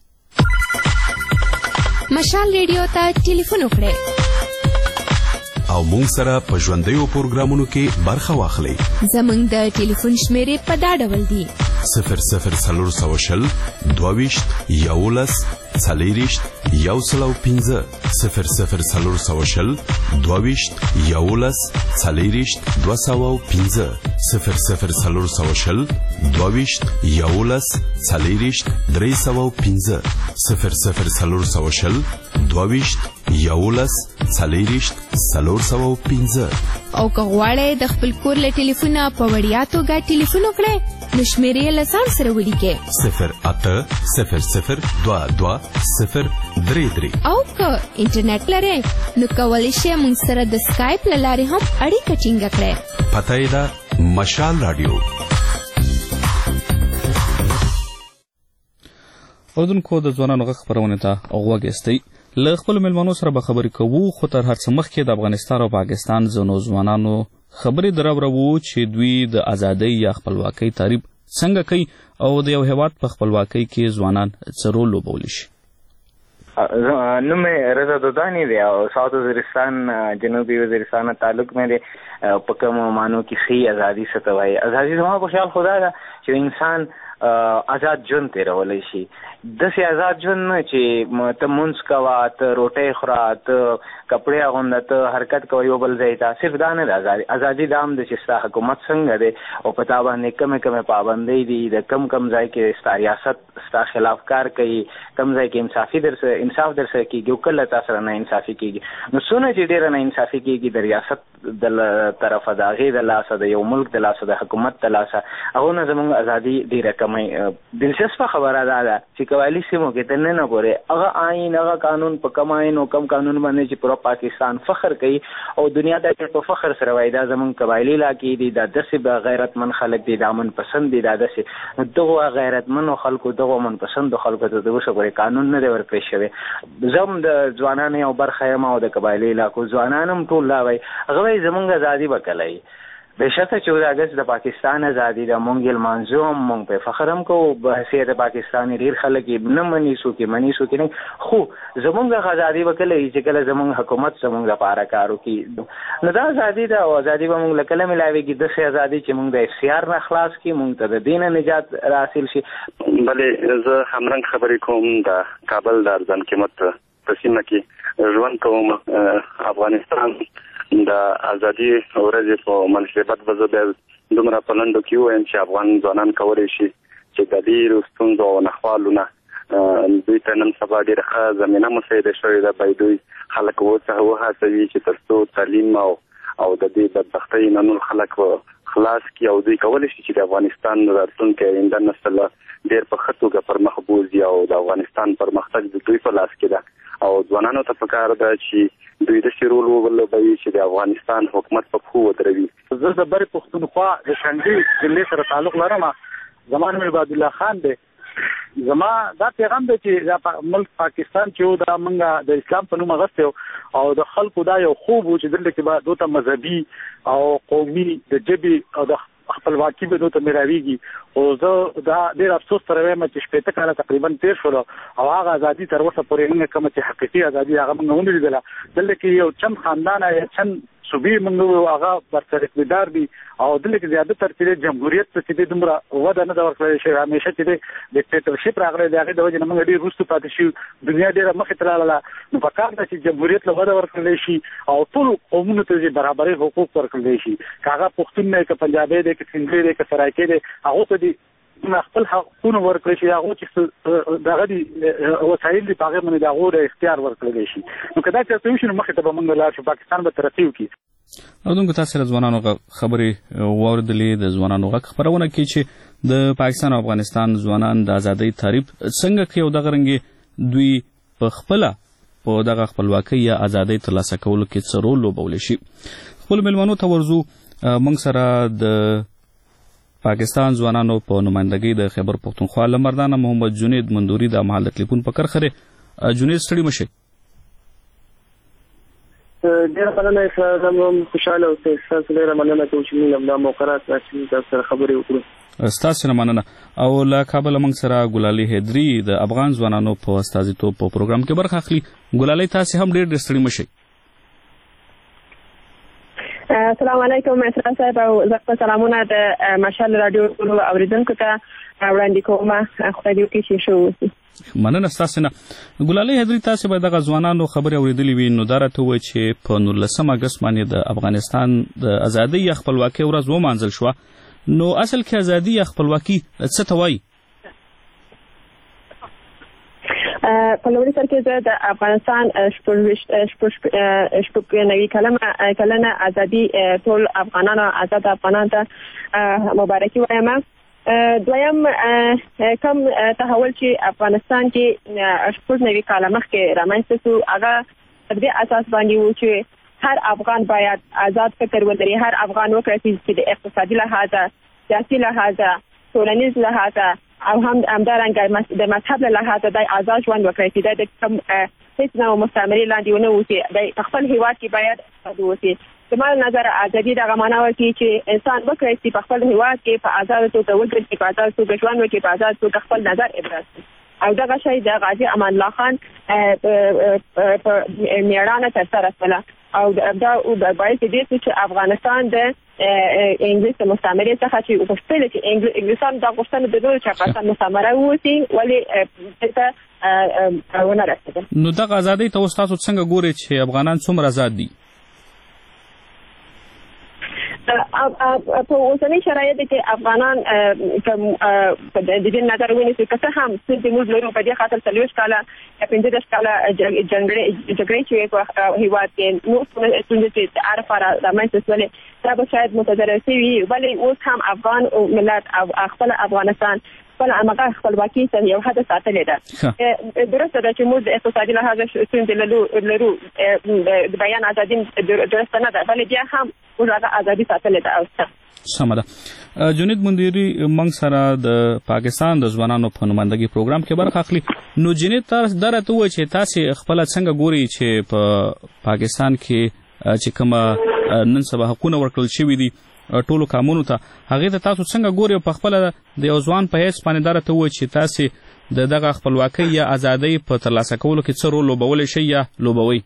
مشال ریډیو ته ټلیفون وکړئ او مونږ سره په ژوندیو پروګرامونو کې برخه واخلئ. زموږ د ټلیفون شمیرې په دا ډول دي: صفر صفر څلور سوه شل دوه ویشت یولس څلېرویشت یو سل او پنځه صفر صفر څلور سوه شل دوه ویشت یولس څلېرویشت دوه سوه او پنځه صفر صفر څلور سوه شل دوه ویشت یولس څلېرویشت درې سوه او پنځه صفر صفر څلور سوه شل دوه ویشت یولس څلېرویشت څلور سوه او پنځه. او که غواړئ د خپل کور له ټلیفونه په وړیا توګه ټلیفون وکړئ نو شمیرې یې له ځان سره ولیکئ: صفر اته صفر صفر دوه دوه صفر درې درې. او که انټرنیټ لرئ نو کولی شئ موږ سره د سکایپ له لارې هم اړیکه ټینګه کړئ. پته یې ده مشال راډیو. اردوونکو د ځوانانو غږ خپرونې ته غوږ ایستی. له خپلو میلمنو سره به خبرې کوو خو تر هر څه مخکې د افغانستان او پاکستان ځینو ځوانانو خبرې دراوړو چې دوی د ازادۍ یا خپلواکۍ تعریف څنګه کوي او د یو هېواد په خپلواکۍ کې ځوانان څه رول لوبولی شي. نوم مې رضا دودانی دی او ساؤتھ وزیرستان جنوبی وزیرستان تعلق مې دی. په کومو معنو کې صحیح ازادي څه ته وایي؟ ازادي زما په خیال خدا ده چې انسان آزاد ژوند تیرولی شي. داسې آزاد ژوند نه چې ته مونځ کوه، ته روټۍ خوره، ته کپړې اغونده، ته حرکت کوه یو بل ځای ته. صرف دا نه ده ازادي. ازادي دا هم ده چې ستا حکومت څنګه دی او په تا باندې کمې کمې پابندۍ دي، د کم کم ځای کې ستا ریاست ستا خلاف کار کوي، کم ځای کې انصافي در سره انصاف در سره کېږي او کله تا سره نه انصافي کېږي. نو څونه چې ډېره نه انصافي کېږي د ریاست د طرفه، د هغې د لاسه، د یو ملک د لاسه، د حکومت د لاسه، هغو نه زموږ ازادي ډېره کمه. دلچسپه خبره دا ده چې قبایلي سیمو کې ته نه پورې هغه آئین، هغه قانون په کم آئین او کم قانون باندې چې پوره پاکستان فخر کوي او دنیا ته په فخر سره وایي دا زموږ قبایلي علاقې دي، دا داسې به غیرتمند خلک دي، دا من پسند دي، دا داسې. دغو غیرتمندو خلکو، دغو من پسندو خلکو ته د اوسه پورې قانون نه دی ورکړی شوی. زه هم د ځوانانو یو برخه یم او د قبایلي علاقو ځوانان هم ټول دا وایي، هغه وایي زموږ ازادي به کله وي. بېشکه چودہ اګست د پاکستان ازادي ده، مونږ یې لمانځو هم، مونږ په فخر هم کوو. په حیثیت پاکستان ډېر خلک یې نه مني، څوک یې مني څوک یې نه. خو زموږ دغه ازادي به کله وي چې کله زموږ حکومت زموږ دپاره کار وکړي. نو دا ازادي ده او ازادي به مونږ له کله میلاوېږي داسې ازادي چې مونږ د اف سی آر نه خلاص کړي، مونږ ته د دې نه نجات حاصل شي. بلې زه همرنګ خبرې کوم د کابل د ارزان قیمت په سیمه کې ژوند کوم. افغانستان د ازادي ورځې په مناسبت به زه بیا دومره په لنډو کې ووایم چې افغان ځوانان کولی شي چې د ډېرو ستونزو او نخوالو نه دوی ته نن سبا ډېره ښه زمینه مساعده شوې ده، باید دوی خلک وهڅوي چې تر څو تعلیم او او د دې بدبختۍ نه نور خلک خلاص کړي او دوی کولی شي چې د افغانستان راتلونکی آینده نسل ډېر په ښه توګه پرمخ بوځي او د افغانستان پرمختګ د دوی په لاس کې ده. او ځوانانو ته پکار ده چې دوی داسې رول ولوبوي چې د افغانستان حکومت په پښو ودروي. زه د برې پښتونخوا د شنډۍ ضلع سره تعلق لرم. زما نوم عباد الله خان دی. زما دا پیغام دی چې دا ملک پاکستان چې دا موږ د اسلام په نوم اغوستی او د خلکو دا یو خوب و چې دلته کې به دوی ته مذهبي او قومي د ژبې او د خپلواکي به دوی ته میراویږي. او زه دا ډېر افسوس سره وایم چې شپېته کاله تقریبا تېر شول او هغه ازادي تر اوسه پورې موږ کومه چې حقیقي ازادي هغه موږ ونه لیدله. دلته کې یو چند خاندان یا چند صوبې موږ هغه برسر اقتدار دي او دلته کې زیاتره چې جمهوریت ته چې دومره وده نه ده ورکړل شوې. همیشه چې ډیکټیټرشپ راغلی د هغې د وجې نه موږ ډېر وروسته پاتې شو. دنیا ډېره مخې ته لاړله. نو په کار ده چې جمهوریت له وده ورکړلی شي او ټولو قومونو ته چې برابرۍ حقوق ورکړلی شي، که هغه پښتون دی، که پنجابی دی، که سندھی دی، که سرایکي دی، هغو ته دي خپل حقونه ورکړی شي. هغو چې دغه دي وسایل دي په هغې باندې د هغو د اختیار ورکړلی شي. نو که دا چېرته وشي نو مخې ته به موږ لاړ شو، پاکستان به ترقي وکړي. اردوونکو تاسو د ځوانانو خبرې واورېدلې. د ځوانانو غږ خپرونه کې چې د پاکستان او افغانستان ځوانان د ازادۍ تعریف څنګه کوي او دغه رنګې دوی په خپله په دغه خپلواکۍ یا ازادۍ ترلاسه کولو کې څه رول لوبولی شي. خپلو مېلمنو ته ورځو. موږ سره د پاکستان ځوانانو په نمایندګۍ د خیبر پښتونخوا له مردانه محمد جنید مندوري د مهال د ټلیفون په کرښه دی. جنید ستړي مه شئ. ډېره مننه سره هم خوشحاله اوسئ. ستاسو ډېره مننه کوم چې موږ همدا موقع راکړه چې تاسو سره خبرې وکړو. ستاسو نه مننه. او له کابله موږ سره ګلالۍ حیدري د افغان ځوانانو په استازیتوب په پروګرام کې برخه اخلي. ګلالۍ تاسې هم ډېر ډېر ستړي مه شئ. السلام علیکم اسرا صاحب او زه سلامونه د مشال رادیو ټولو اوریدونکو ته وړاندې کوم. خدای دې وکړي چې ښه واوسي. مننه ستاسو نه. ګلالۍ حیدري تاسې به دغه ځوانانو خبرې اورېدلې وي. نو دا راته ووایئ چې په نولسم اګست باندې د افغانستان د ازادۍ یا خپلواکۍ ورځ ومانځل شوه. نو اصل کې ازادي یا خپلواکي څه ته وایي؟ په لومړي سر کې زه د افغانستان شپږ نوي کلنه ازادي ټول افغانانو آزاد افغانانو ته مبارکي وایم. دویم کوم تحول چې افغانستان کې شپږ نوي کاله مخکې رامنځته شو هغه پر دې اساس باندې و چې هر افغان باید آزاد فکر ولري. هر افغان وکړي چې د اقتصادي لحاظه، سیاسي لحاظه، ټولنیز لحاظه او هم همدارنګه د مذهب له لحاظه د آزاد ژوند وکړي چې د کوم هیڅ نه مستعمرې لاندې ونه اوسي. د خپل هیواد کې باید آزاد اوسي. زما نظر ازادي دغه معنا ورکوي چې انسان وکړي چې په خپل هیواد کې په آزاد توګه وګرځي، په آزاد توګه ژوند وکړي، په آزاد توګه خپل نظر ابراز کړي. او دغه شی د غازی امان الله خان په میړانه ترسره کړه او دا باید دې چې افغانستان د انګلیس مستعمره څخه چې وغوښتل چې انګلیسان دا غوښتنه درلوده چې افغانستان مستعمره ووسي ولې ته ونه رسېدل. نو دغه ازادۍ ته اوس تاسو څنګه ګورئ چې افغانان څومره آزاد دي؟ په اوسنۍ شرایطو کې افغانان د دې نظر ونیسي که څه هم ستونزې موږ لرو په دې خاطر څلوېښت کاله یا پنځه دېرش کاله جګړې چې په هېواد کې نور ستونزې چې هر لپاره رامنځته شولې دا به شاید متضرر شوي ولې اوس هم افغان ملت او خپل افغانستان خپل هغه خپلواکي تر یو حده ساتلې ده. درسته ده چې موږ د اقتصادي لحاظه ستونزې لرو د بیان ازادي درسته نه ده بلې بیا هم موږ هغه ازادي ساتلې ده. سمه ده. جنید مندیری موږ سره د پاکستان د ځوانانو په نمائندګۍ پروګرام کې برخه اخلي. نو جنید تاسو درته وایي چې تاسو خپل څنګه ګوري چې په پاکستان کې چې کوم نن سبا حقوقونه ورکړل شوي دي ټولو قانونو ته هغه ته تاسو څنګه ګوري په خپل د یو ځوان په هیڅ باندې درته وایي چې تاسو د دغه خپلواکۍ یا ازادۍ په ترلاسه کولو کې څه رول لوبولی شئ یا لوبوئ؟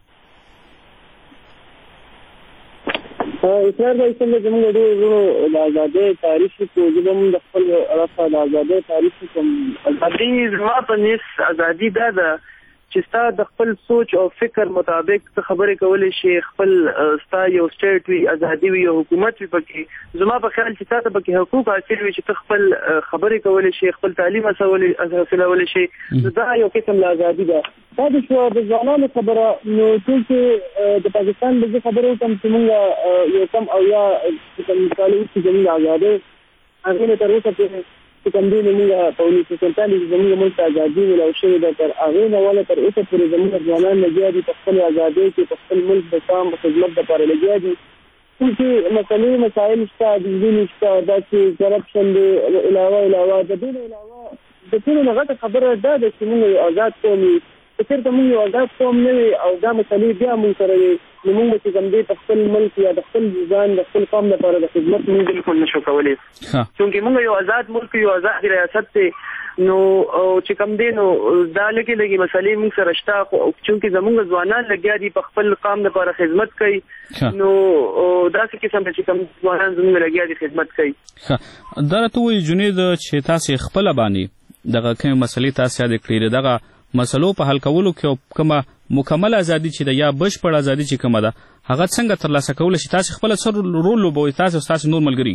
اسرار به څنګه زموږ ډېر د ازادۍ تاریخ کو زموږ د خپل رافه د ازادۍ تاریخ کوم ازادي زما په نس ازادي دا ده چې ستا د خپل سوچ او فکر مطابق څه خبرې کولی شي خپل ستا یو سټیټ وي ازادي وي یو حکومت وي پکې زما په خیال چې تا ته پکې حقوق حاصل وي چې ته خپل خبرې کولی شي خپل تعلیم حاصلولی شي نو دا یو قسم له ازادي ده. دا د شو د ځوانانو خبره نو ټول چې د پاکستان د خبرې وکړم چې موږ یو کم او یا کوم مثال چې زموږ ازادي هغې نه تر اوسه پورې چې کوم دی موږ په انیس سو سینتالیس زموږ ملک ته ازادي ویلو شوې ده تر هغې نه والا تر اوسه پورې زموږ ځوانان لګیا دي په خپل ازادۍ کې په خپل ملک د کام په خدمت دپاره لګیا دي. کوم چې مسلې مسایل شته بجلي شته دا چې کرپشن دی علاوه علاوه د دې نه علاوه د ټولو نه غټه خبره دا ده چې موږ یو آزاد قوم یو که چېرته موږ یو آزاد قوم نه وي او دا مسلې بیا موږ سره وي نو موږ به چې کوم دی په خپل ملک یا د خپل ځان د خپل قوم لپاره د خدمت موږ بالکل نشو کولی چونکې موږ یو آزاد ملک یو آزاد ریاست دی نو چې کوم دی نو دا لږې لږې مسلې موږ سره شته چونکې زموږ ځوانان لګیا دي په خپل قام لپاره خدمت کوي نو داسې قسم چې کوم ځوانان زموږ لګیا دي خدمت کوي. دا راته وایي جنید چې تاسې خپله باندې دغه کومې مسلې تاسې یادې کړې دغه مسلو په حل کولو کې کومه مکمل ازادي چې ده یا بشپړ ازادي چې کومه ده هغه څنګه ترلاسه کولی شي تاسې خپله څه رول لوبوئ تاسې او ستاسې نور ملګري؟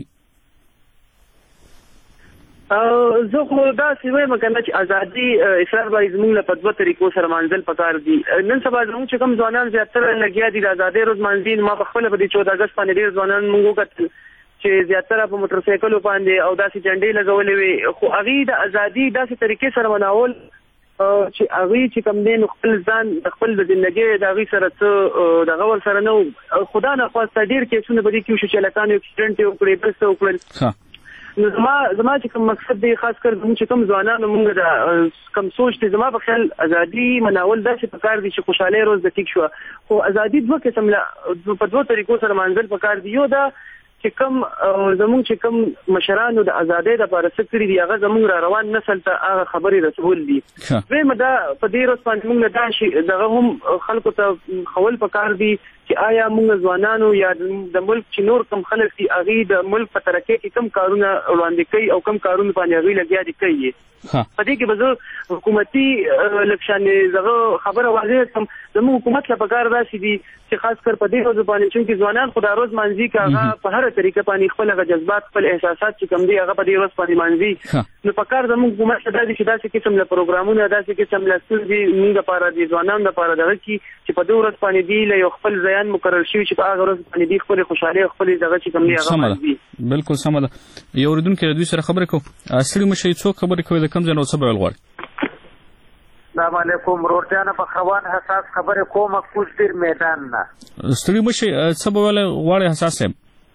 زه خو داسې وایم که نه چې ازادي اسرار باید زموږ له په دوه طریقو سره مانځل پکار دي. نن سبا زموږ چې کوم ځوانان زیاتره لګیا دي د ازادۍ روز مانځي ما په خپله په دې چودہ اګست باندې ډېر ځوانان موږ وکتل چې زیاتره په موټرسایکلو باندې او داسې جنډې لګولې وې خو هغې د ازادي داسې طریقې سره مناول چې هغوی چې کوم دی نو خپل ځان د خپل د زندګۍ د هغوی سره څه دغه ورسره نه و خدا نخواسته ډېر کیسونه په دې کې وشو چې هلکانو اکسیډنټ یې وکړې بل څه وکړل نو زما زما چې کوم مقصد دی خاص کر زموږ چې کوم ځوانانو موږ د کوم سوچ دی زما په خیال ازادي مناول داسې پکار دي چې خوشحالۍ روز د ټیک شوه خو ازادي دوه قسم په دوه طریقو سره منځل پکار دي. یو دا چې کوم زموږ چې کوم مشرانو د ازادۍ دپاره څه کړي دي هغه زموږ را روان نسل ته هغه خبرې رسول دي. دویمه دا په دې ورځ باندې موږ دا شي دغه هم خلکو ته ښول پکار دي چې آیا موږ ځوانانو یا د ملک چې نور کم خلک دي هغوی د ملک په ترقۍ کې کم کارونه وړاندې کوي او کم کارونه باندې هغوی لګیا دي کوي په دې کې به زه حکومتي لږ شانې دغه خبره واضح کړم زموږ حکومت له پکار داسې دي چې خاص کر په دې ورځو باندې چونکې ځوانان خو دا روز مانځي که هغه په هره طریقه باندې خپل هغه جذبات خپل احساسات چې کوم دي هغه په دې ورځ باندې مانځي نو پکار زموږ حکومت ته دا دي چې داسې قسم له پروګرامونه داسې قسم له ستونزې موږ دپاره د ځوانانو دپاره دغه کړي چې په دې ورځ باندې دوی له یو خپل ځایان مقرر شوي چې په هغه ورځ باندې دوی خپلې خوشحالۍ او خپلې دغه چې کوم دی هغه مانځي. بلکل سمه ده. یو اورېدونکی له دوی سره خبرې کوو. ستړي مه شئ څوک خبرې کوئ د کوم ځای نه او څه به ویل غواړئ؟ السلام علیکم ورورجانه په خوان حساس خبرې کوم کوز ډیر میدان نه ستړي مه شئ څه به ویل غواړئ حساس صاحب؟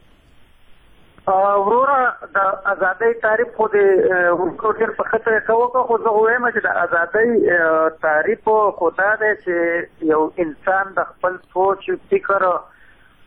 وروره د ازادۍ تعریف خو د ورکو ډېر په ښه طریقه وکړه خو زه وایم چې د ازادۍ تعریف خو دا دی چې یو انسان د خپل سوچ فکر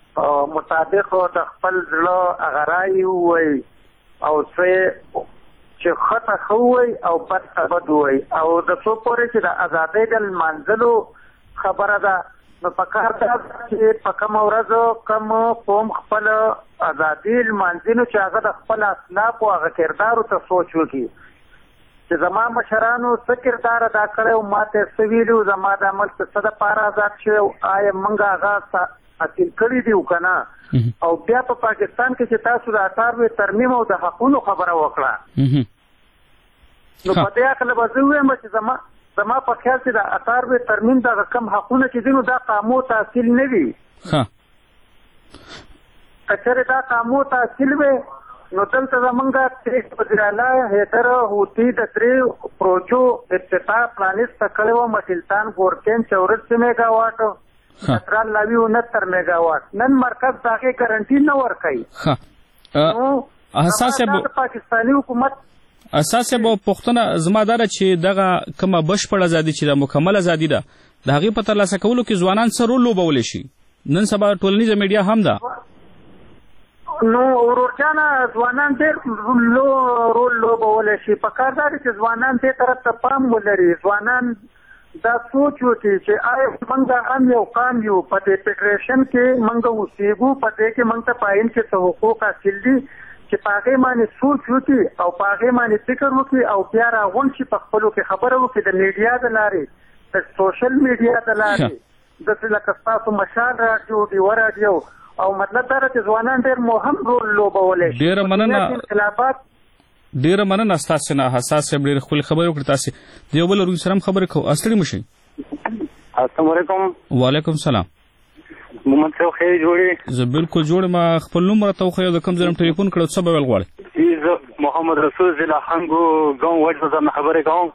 مطابق د خپل زړه هغه رایې ووایي او څه چې خطه خو وي او بد ته بد وي او د څو پورې چې د ازادۍ د لمانځلو خبره ده نو په کار ده چې په کوم ورځ کوم قوم خپل ازادي لمانځي نو چې هغه د خپل اسلاف او هغه کردارو ته سوچ وکړي چې زما مشرانو څه کردار ادا کړی او ما ته څه ویلي زما د عمل څه دپاره آزاد شوی آیا موږ هغه حاصل کړي دي که نه او بیا په پاکستان کې چې تاسو د اټاروي ترمیم او د حقونو خبره وکړه نو په دې هکله به زه ووایم چې زما زما په خیال چې د اټاروي ترمیم دغه کم حقونه چې دي نو دا قامو تحصیل نه وي که چېرې دا قامو تحصیل وي نو دلته زمونږ وزیر اعلی حیدر هوتي د درې پروژو افتتاح پرانیسته کړې وه مشلتان ګورکین چورس میګا واټ سترال لاوي انهتر میگا واټ نن مرکز د هغې ګارنټي نه ورکوي نو حساسه پاکستاني حکومت اساسه به پښتنه زما دره چې دغه کومه بشپړ ازادي چې د مکمل ازادي ده د هغې په ترلاسه کولو کې ځوانان څه رول لوبولی شي نن سبا ټولنیزه میډیا هم ده نو ورورجانه ځوانان ډېر لو رول لوبولی شي په کار دا دی چې ځوانان دې طرف ته پام ولري ځوانان دا سوچ وکړي چې آیا موږ هم یو قام یو په دې فیډریشن کې موږ اوسېږو په دې کې موږ ته په آئین کې څه حقوق حاصل دي چې په هغې باندې سوچ وکړي او په هغې باندې فکر وکړي او بیا راغونډ شي په خپلو کې خبره وکړي د میډیا د لارې د سوشل میډیا د لارې داسې لکه ستاسو مشال راډیو ډیوه راډیو او مطلب دا ده چې ځوانان ډېر مهم رول لوبولی شي ډېره مننه انقلابات ډیره مننه ستاسو نه حساس صاحب ډېرې ښکلې خبرې وکړې تاسې د یو بل روي سره هم خبرې کوو ستړي مه شئ السلام علیکم وعلیکم سلام محمد صاحب خیر جوړې زه بالکل جوړ ما خپل نوم راته وښیه د کوم ځای نه ټلیفون کړی څه به ویل غواړې زه محمد رسول ضلع خنګو ګام وجه ځم خبرې کوم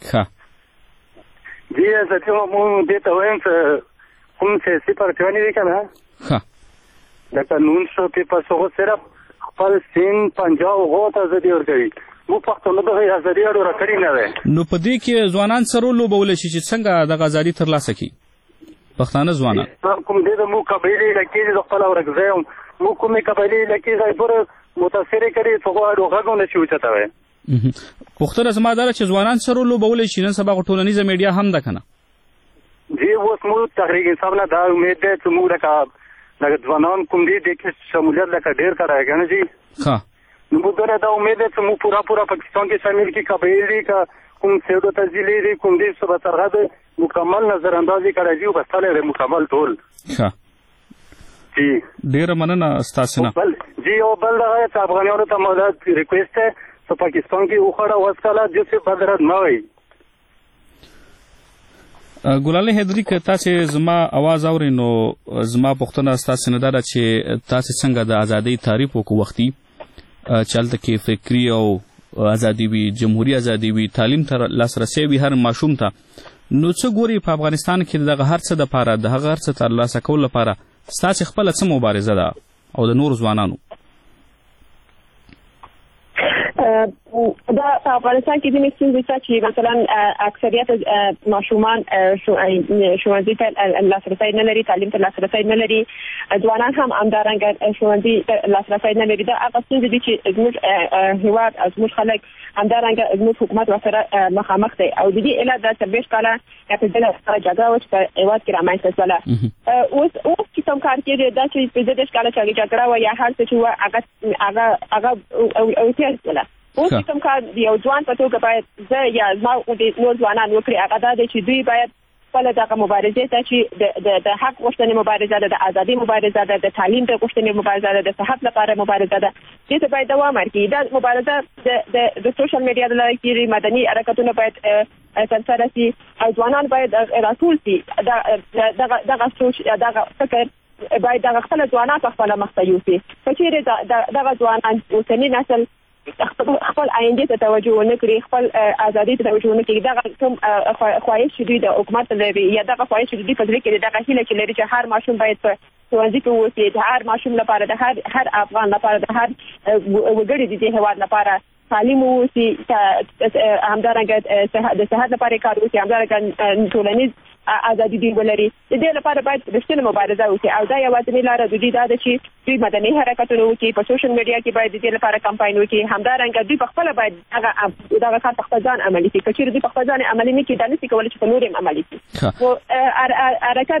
ښه جی زه چې مو دې ته وایم چې کوم سیاسي پارټیانې دي که نه ښه لکه نون شو پیپلز هغو صرف خپل سیند پنجاب هغو ته ازادي ورکوي موږ پښتانه دغه ازادي اړو راکړې نه دی نو په دې کې ځوانان څه رول لوبولی شي چې څنګه دغه ازادي ترلاسه کړي پښتانه ځوانان کوم دې د موږ قبایلي علاقې دي د خپله ورکځی یم موږ کومې قبایلي علاقې ځای پورې متاثرې کړي چې هغو اړو غږ نه شي اوچتوی پوښتنه زما دا ده چې ځوانان څه رول لوبولی شي نن سبا خو ټولنیزه میډیا هم ده که نه جی اوس موږ تحریک انصاف نه دا امید دی چې موږ لکه لکه ځوانان کوم دي دې کې شمولیت لکه ډېر کړی که نه جي نو موږ دونه دا امید دی چې موږ پوره پوره پاکستان کې شامل کړي قبایل دي که کوم سیودو تزیلې دي کوم دي صوبه سرحد مکمل نظر اندازي کړی دي وبستلی دی مکمل ټول جی ډېره مننه ستاسو نه جی او بل دغه چې افغانیانو ته مدد ریکویسټ دی چې پاکستان کې وخوړه وسکله جسې بد رد مه وایي ګلالۍ حیدري که تاسې زما اواز اورئ نو زما پوښتنه ستاسې نه دا ده چې تاسې څنګه د ازادۍ تعریف وکړو وختي چې هلته کې فکري او ازادي وي جمهوري ازادي وي تعلیم ته لاسرسی وي هر ماشوم ته نو څه ګوري په افغانستان کې دغه هر څه دپاره د هغه هر څه ترلاسه کولو لپاره ستاسې خپله څه مبارزه ده او د نورو ځوانانو دا په افغانستان کې ځینې ستونزې شته چې مثلا اکثریت ماشومان ښوونځي ته لاسرسی نه لري تعلیم ته لاسرسی نه لري ځوانان هم همدارنګه ښوونځي ته لاسرسی نه لري دا هغه ستونزې دي چې زموږ هېواد او زموږ خلک همدارنګه زموږ حکومت ورسره مخامخ دی او د دې علت دا څلوېښت کاله پنځلس کاله جګړه وه چې په هېواد کې رامنځته شوله اوس اوس چې کوم کار کېږي دا چې پنځه دېرش کاله چې جګړه وه یا هر څه چې وه هغه هغه هغه تېر شوله اوس چې کوم کار د یو ځوان په توګه باید زه یا زما نور ځوانان وکړي هغه دا دی چې دوی باید خپله دغه مبارزې ته چې د حق غوښتنې مبارزه ده د ازادۍ مبارزه ده د تعلیم د غوښتنې مبارزه ده د صحت لپاره مبارزه ده دې ته باید دوام ورکړي دا مبارزه د سوشل میډیا له لارې کېږي مدني حرکتونه باید ترسره شي او ځوانان باید راټول شي دغه سوچ دغه فکر باید دغه خپله ځوانان په خپله مخته یوسي که چېرې دغه ځوانان اوسني نسل خپل آینده ته توجه ونه کړي خپل ازادۍ ته توجه ونه کړي دغه کوم خواهش چې دوی د حکومت لري یا دغه خواهش چې دوی په زړه کې دغه هیله چې لري چې هر ماشوم باید په ښوونځي کې واوسي د هر ماشوم لپاره د هر هر افغان لپاره د هر وګړي د دې هېواد لپاره تعلیم واوسي همدارنګه د صحت لپاره کار وکړي همدارنګه ټولنیز ازادي دی ولري. د دې لپاره باید رښتینې مبارزه وکړي او دا یوازینۍ لاره د دې دا ده چې دوی مدني حرکتونه وکړي، په سوشل میډیا کې باید د دې لپاره کمپاین وکړي. همدارنګه دوی په خپل باید هغه دغه کار په خپل ځان عملي کړي. کچېرې دوی په خپل ځان عملي نه کړي دا نشي کولی چې په نور هم عملي کړي. نو حرکت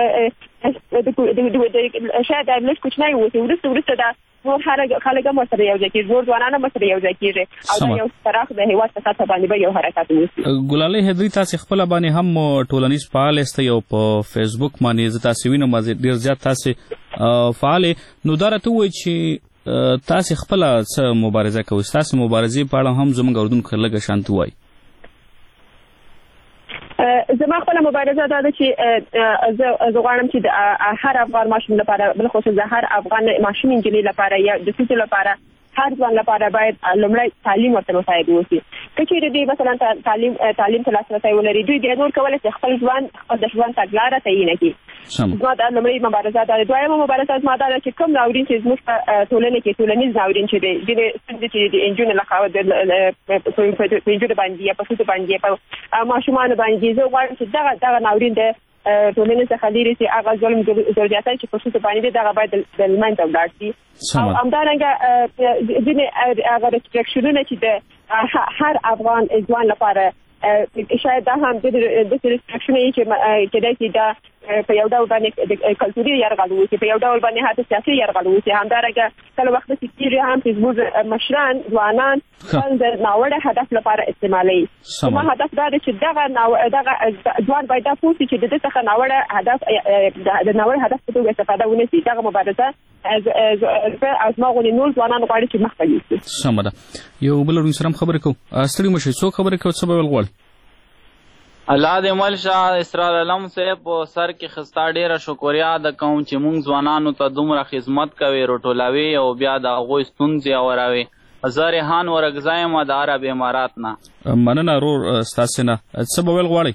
شاید لږ کوچنی وي، وروسته وروسته دا نور خلک هم ورسره یو ځای کېږي، نور ځوانان هم ورسره یو ځای کېږي او دا یو پراخ د هېواد په سطحه باندې به یو حرکت وشي. ګلالۍ هدري، تاسې خپله باندې هم ټولنیز فعال یاستئ او په فیسبوک باندې زه تاسې وینم ډېر زیات تاسې فعال یې. نو دا راته ووایئ چې تاسې خپله څه مبارزه کوئ؟ ستاسې مبارزې په اړه هم زموږ اورېدونکو لږه شانتې ووایي. زما خپله مبارزه دا ده چې زه غواړم چې د هر افغان ماشوم لپاره، بالخصوص د هر افغان ماشوم نجلۍ لپاره یا د ښځو لپاره، هر ځوان لپاره باید لومړی تعلیم ورته مساعد وشي. که چېرې دوی مثلا تعلیم تعلیم ته لاسرسی ولري، دوی بیا نور کولی چې خپل ژوند خپل د ژوند تګلاره تعیین کړي. زما دا لومړۍ مبارزه دا ده. دویمه مبارزه زما دا ده چې کوم ناورین چې زموږ په ټولنه کې ټولنیز ناورین چې دی، ځینې ستونزې چې د نجونو له خوا په نجونو باندې یا په ښځو باندې په ماشومانو باندې، زه غواړم چې دغه دغه ناورین د ټولنې څخه لرې شي. هغه ظلم ضرورتیات چې په ښځو باندې دغه باید د منځه ولاړ شي. او همدارنګه ځینې هغه ریسټریکشنونه چې د هر افغان ځوان لپاره شاید دا هم د ریسټریکشن چې کېدای شي دا په یو ډول باندې کلتوري یرغل وشي، په یو ډول باندې حتی سیاسي یرغل وشي. همدارنګه کله وخت چې کېږي هم چې زموږ مشران ځوانان د ناوړه هدف لپاره استعمالوي. زما هدف دا دی چې دغه دغه ځوان باید دا پوه شي چې د ده څخه ناوړه هدف د ناوړه هدف په توګه استفاده ونه شي. دغه مبارزه او زما غوندې نور ځوانان غواړي چې مخته یوسي. سمه ده. یو بل اورونکي سره هم خبرې کوو. ستړي مه شئ، څوک خبرې کوي، څه به ویل غواړي؟ الله دې مل شاه اسرار علم صاحب په سر کې خستا ډیره شکریا ده کوم چې مونږ ځوانانو ته دومره خدمت کوي، روټولوي او بیا د هغوی ستونزې اوروي. زه ریحان ورګزی یم د عرب امارات نه. مننه ورور ستاسې نه. څه به ویل غواړئ؟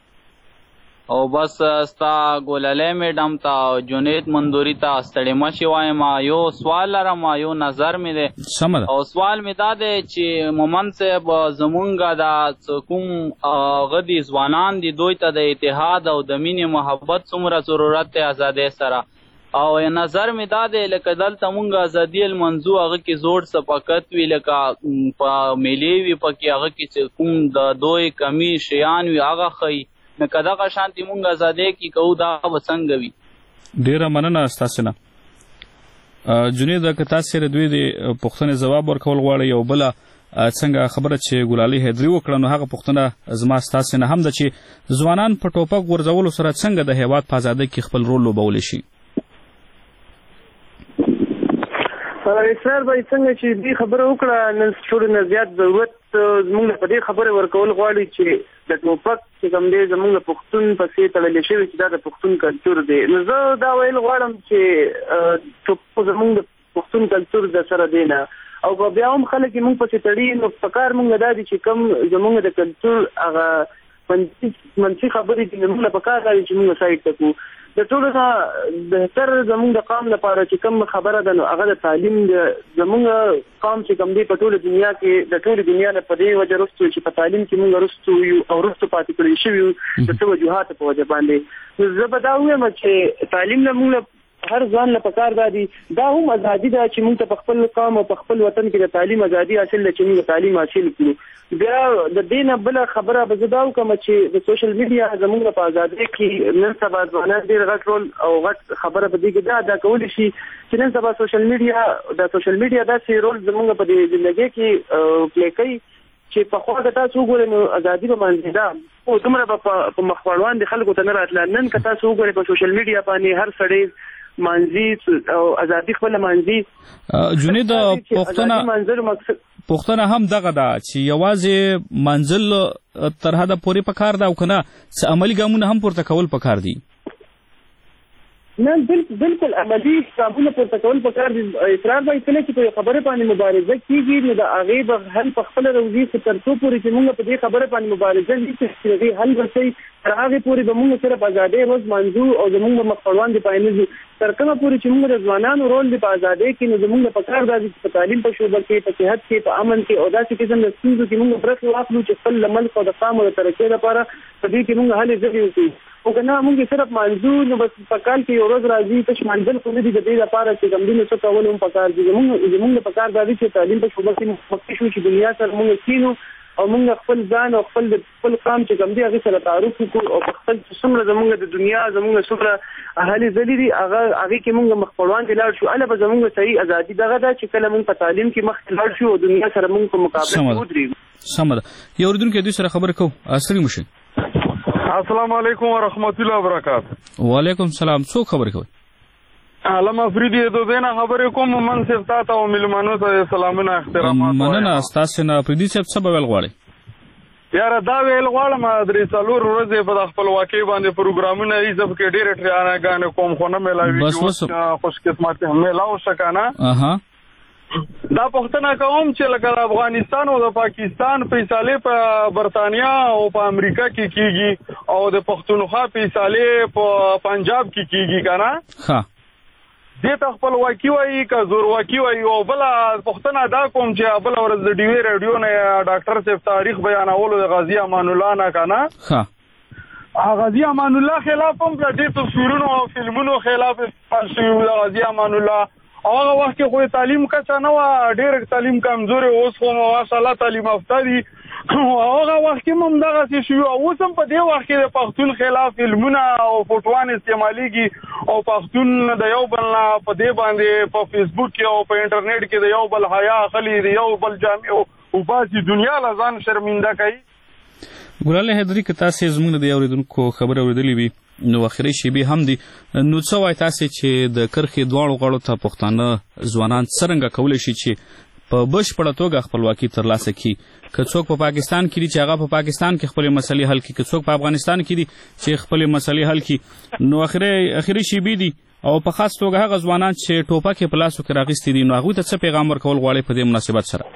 او بس ستا ګلالۍ میډم ته او جنید مندوري ته ستړي مه شي وایم. یو سوال لرم، یو نظر مې دی او سوال مې دا دی چې مومن صاحب زمونږ دا کوم غدي ځوانان دي، دوی ته د اتحاد او د مینې محبت څومره ضرورت دی ازادۍ سره. او نظر مې دا دی لکه دلته مونږ ازادي المنځو هغه کې زوړ سپاکت وي، لکه په میلې وي پکې هغه کې چې کوم د دوی کمی شیان وي هغه ښیي. نو که دغه شانتې مونږ ازادۍ کې کوو دا به څنګه وي؟ ډېره مننه ستاسې نه. جنید، که تاسې د دوی د پوښتنې ځواب ورکول غواړئ، یو بله څنګه خبره چې ګلالۍ هدري وکړه، نو هغه پوښتنه زما ستاسې نه هم ده چې ځوانان په ټوپک غورځولو سره څنګه د هېواد په ازادۍ کې خپل رول لوبولی شي؟ اسرار بھائی څنګه چې دې خبره وکړه، نن ټولو نه زیات ضرورت زموږ په دې خبره ورکول غواړي چې د ټوپک چې کوم دی زموږ د پښتون پسې تړلی شوی چې دا د پښتون کلتور دی. نو زه دا ویل غواړم چې ټوپک زموږ د پښتون کلتور د سره دی نه، او بیا هم خلک یې مونږ پسې تړي. نو په کار مونږ دا دي چې کوم زموږ د کلتور هغه منفي خبرې دي، مونږ په کار دا دي چې مونږ سایډ ته کړو. د ټولو نه بهتر زموږ د قام لپاره چې کوم خبره ده نو هغه د تعلیم د زموږ قام چې کوم دی په ټوله دنیا کې د ټولې دنیا نه په دې وجه رستو چې په تعلیم کې مونږ رستو یو او رستو پاتې کړی شوي یو د څه وجوهاتو په وجه باندې. نو زه به دا ووایم چې تعلیم نه مونږ هر ځوان له پکار دادي دا هم ازادي ده چې موږ ته په خپل قام او په خپل وطن کې د تعلیم ازادي حاصل ده چې موږ تعلیم حاصل کړو. بیا د دې نه بله خبره به زه دا وکړم چې د سوشل میډیا زموږ په ازادۍ کې نن سبا ځوانان ډېر غټ رول او غټ خبره په دې کې دا ادا کولی شي چې نن سبا سوشل میډیا د سوشل میډیا داسې رول زموږ په دې زندګۍ کې پلی کوي چې پخوا که تاسو وګورئ نو ازادي به باندې ده خو دومره به په مخوړوان د خلکو ته نه راتله. نن که تاسو وګورئ په سوشل میډیا باندې هر سړی مانځي او ازادي خپل مانځي. جنید، پښتنه پښتنه هم دغه ده چې یوازې منزل تر حده پورې پکار ده او کنه څه عملی ګامونه هم پورته کول پکار دي. نه بالکل عملی ګامونه پورته کول پکار دي. اسرار به کله چې په خبره باندې مبارزه کیږي نو د هغې به حل په خپله راوځي چې تر څو پورې چې موږ په دې خبره باندې مبارزه وکړو چې هغې حل رسوي تر هغې پورې به موږ صرف ازادۍ روز مانځو او زموږ به مخوړوان دې پای نه ځو. تر کومه پورې چې موږ د ځوانانو رول دی په ازادۍ کې نو زموږ په کار دا دي چې په تعلیم په شعبه کې، په صحت کې، په امن کې او داسې قسم د ستونزو کې موږ برخې واخلو چې خپل ملک او د قام او د ترقۍ لپاره په دې کې موږ هلې ځلې وکړو. او کنه موږ صرف منځو نو بس په کال کې یو ورځ راځي چې منځل خو نه دي د دې لپاره چې کوم دي څه کول هم پکار دي موږ زموږ په کار دی چې تعلیم په شوبه کې مخکې شو چې دنیا سره موږ کینو او موږ خپل ځان او خپل خپل قام چې کوم دی هغه سره تعارف وکړو او خپل څومره زموږ د دنیا زموږ څومره اهالي ذلیری هغه هغه کې موږ مخپړوان دي لاړ شو اله به زموږ صحیح ازادي دغه ده چې کله موږ په تعلیم کې مخ لاړ شو او دنیا سره موږ په مقابله ودرېږو. سم ده. یو اردوونکی دوی سره خبرې کوو. اصلي مشه. السلام علیکم ورحمت الله وبرکاته. وعلیکم السلام. څوک خبرې کوي؟ علامه افریدی د دینه خبرې کوم من صاحب تاسو او ملمنو ته سلامونه احترامات. مننه تاسو نه افریدی صاحب څه ویل غواړي؟ یاره دا ویل غواړم درې څلور ورځې په خپلواکۍ باندې پروګرامونه یې زب کې ډېر ټریانه خو خو نه ملاوي چې خوش قسمت هم ملاو شکنه. اها دا پښتنه کوم چې لکه افغانستان او د پاکستان فیصله په برتانیا او په امریکا کې کیږي او د پښتونخوا فیصله په پنجاب کې کیږي کنه. ها دې ته خپل واقعي وایي که زور واقعي وایي او بل پښتنه دا کوم چې بل ورځ د ډي وی رادیو نه ډاکټر صاحب تاریخ بیانولو د غازی امان الله نه کنه. ها غازی امان الله خلاف هم د دې تصویرونو او فلمونو خلاف شوی د غازی امان الله هغه وخت کې خو تعلیم کچا نه و ډېر تعلیم کمزوري اوس خو ماشاءالله تعلیم یافته دي هغه وخت کې هم دغه څه شوي اوس هم په دې وخت کې د پښتون خلاف فلمونه او فوټوان استعمالیږي او پښتون د یو بل نه په دې باندې په فیسبوک کې او په انټرنیټ کې د یو بل حیا اخلي د یو بل جامع او باسي دنیا له ځان شرمنده کوي. ګلاله حیدري که تاسو زموږ د اوریدونکو خبره اوریدلې وي نو اخري شیبه هم دي نو څه وای تاسو چې د کرخې دواړو غړو ته پښتانه ځوانان څنګه کولای شي چې په بشپړه توګه خپلواکي ترلاسه کړي که څوک په پاکستان کې دي چې هغه په پاکستان کې خپل مسلې حل کړي که څوک په افغانستان کې دي چې خپل مسلې حل کړي نو اخري اخري شیبه دي او په خاص توګه هغه ځوانان چې ټوپک په لاسو کې راغستې دي نو هغه ته څه پیغام ورکول غواړي په دې مناسبت سره؟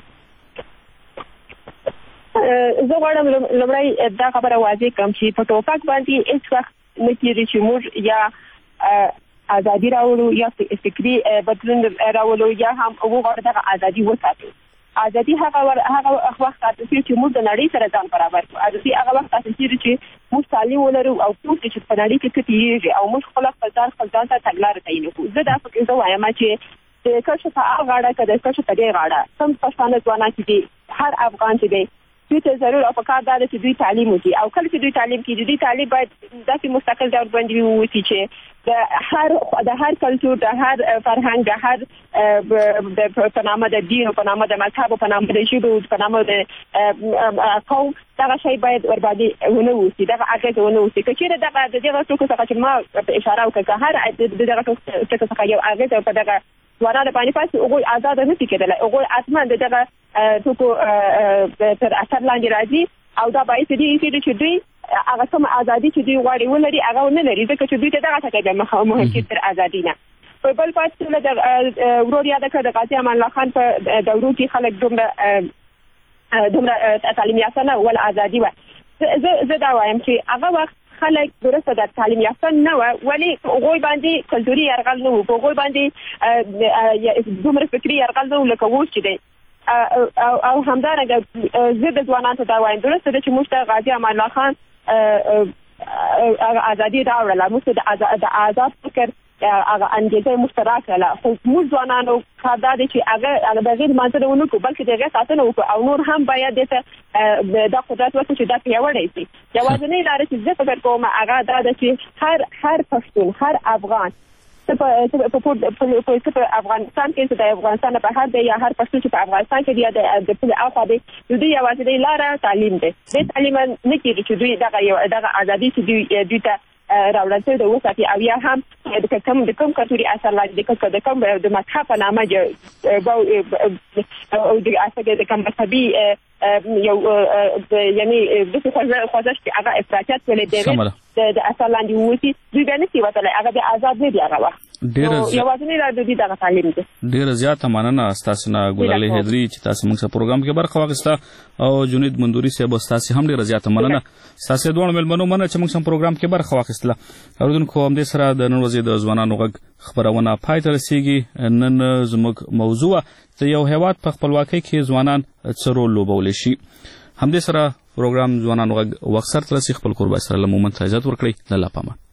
زه غواړم لومړی دا خبره واضح کړم چې په ټوپک باندې هیڅ وخت نه کېږي چې موږ یا ازادي راوړو یا فکري بدلون راوړو یا هم وغواړو دغه ازادي وساتو. ازادي هغه هغه وخت اساسي چې موږ د نړۍ سره ځان برابر کړو. ازادي هغه وخت اساسي چې موږ تعلیم ولرو او څوک چې په نړۍ کې کتیږي او موږ خپل خپل ځان خپل ځان ته تګلارې تعیین کړو. زه دا فکر زه وایم چې د کښ په هغه غاړه کې د کښ په دې غاړه کوم پښتانه ځوانان چې دي هر افغان چې دی دوی ته ضرور او پکار ده چې دوی تعلیم وکړي او کله چې دوی تعلیم کوي دوی تعلیم باید داسې مستقل ډول باندې ووسی چې د هر د هر کلتور د هر فرهنګ د هر په نامه د دین په نامه د مذهب په نامه د ژبې په نامه د قوم دغه شی باید ورباندې ونه ووسی دغه اګه ونه ووسی که چیرې دغه د دغه څه څه چې ما اشاره وکړه هر د دغه څه څه یو اګه په دغه ورانه باندې پاتې هغوی آزاد نه شي کېدلی هغوی حتما د دغه توکو تر اثر لاندې راځي او دا باعث دی چې دوی هغه کوم ازادي چې دوی غواړي ولري هغه ونه لري ځکه چې دوی ته دغه څه کوي مخکې تر ازادي نه. په بل پاتې له د ورور یاد کړ د غازی امان الله خان په دورو کې خلک دومره دومره تعلیم یافته نه ول ازادي و. زه دا وایم چې هغه وخت خلک درسته د تعلیم یافته نه و ولی هغوی باندې کلتوري یرغل نه و هغوی باندې دومره فکري یرغل نه و لکه اوس چې دی او همدارنګه زه د ځوانانو ته دا وایم درسته ده چې موږ ته غازي امان الله خان ازادي راوړله موږ د آزاد فکر هغه انګېزه موږ ته راکړله خو موږ ځوانانو کار دا دی چې هغه د هغې لمانځنه ونه کړو بلکې د هغې ساتنه وکړو او نور هم باید دې ته دا قدرت ورکړو چې دا پیاوړی شي. یوازینۍ لاره چې زه فکر کوم هغه دا ده چې هر هر پښتون هر افغان په افغانستان کې د افغانستان په هر دی یا هر پښتون چې په افغانستان کې دی یا د پولې اخوا دی د دوی یوازینۍ لاره تعلیم دی. دې تعلیم نه کېږي چې دوی دغه دغه ازادي چې دوی دوی ته راوړل شوی د وساتي او یا هم د کوم د کوم کلتوري اثر لاندې د کوم د مذهب په نامه او د اثر د کوم مذهبي یو یعنی د څه خوځښت چې هغه افراطیت ولې د اثر لاندې ووسي دوی به نشي وتلی هغه د آزاد نه دی هغه وخت یوازینۍ لاره د دوی دغه تعلیم دی. ډېره زیاته مننه ستاسو نه ګلالۍ حیدري چې تاسو موږ سره پروګرام کې برخه واخیسته او جنید مندوري صاحب ستاسو هم ډېره زیاته مننه ستاسو دواړو مېلمنو مننه چې موږ سره پروګرام کې برخه واخیستله. اوریدونکو همدې سره د نن ورځې د ځوانانو غږ خپرونه پای ته رسیږي. نن زموږ موضوع د یو هیواد په خپلواکۍ کې ځوانان څه رول لوبولی شي. همدې سره پروګرام ځوانانو غږ وخت سره خپل قربا سره لمومن عزت ورکړي. الله پامان.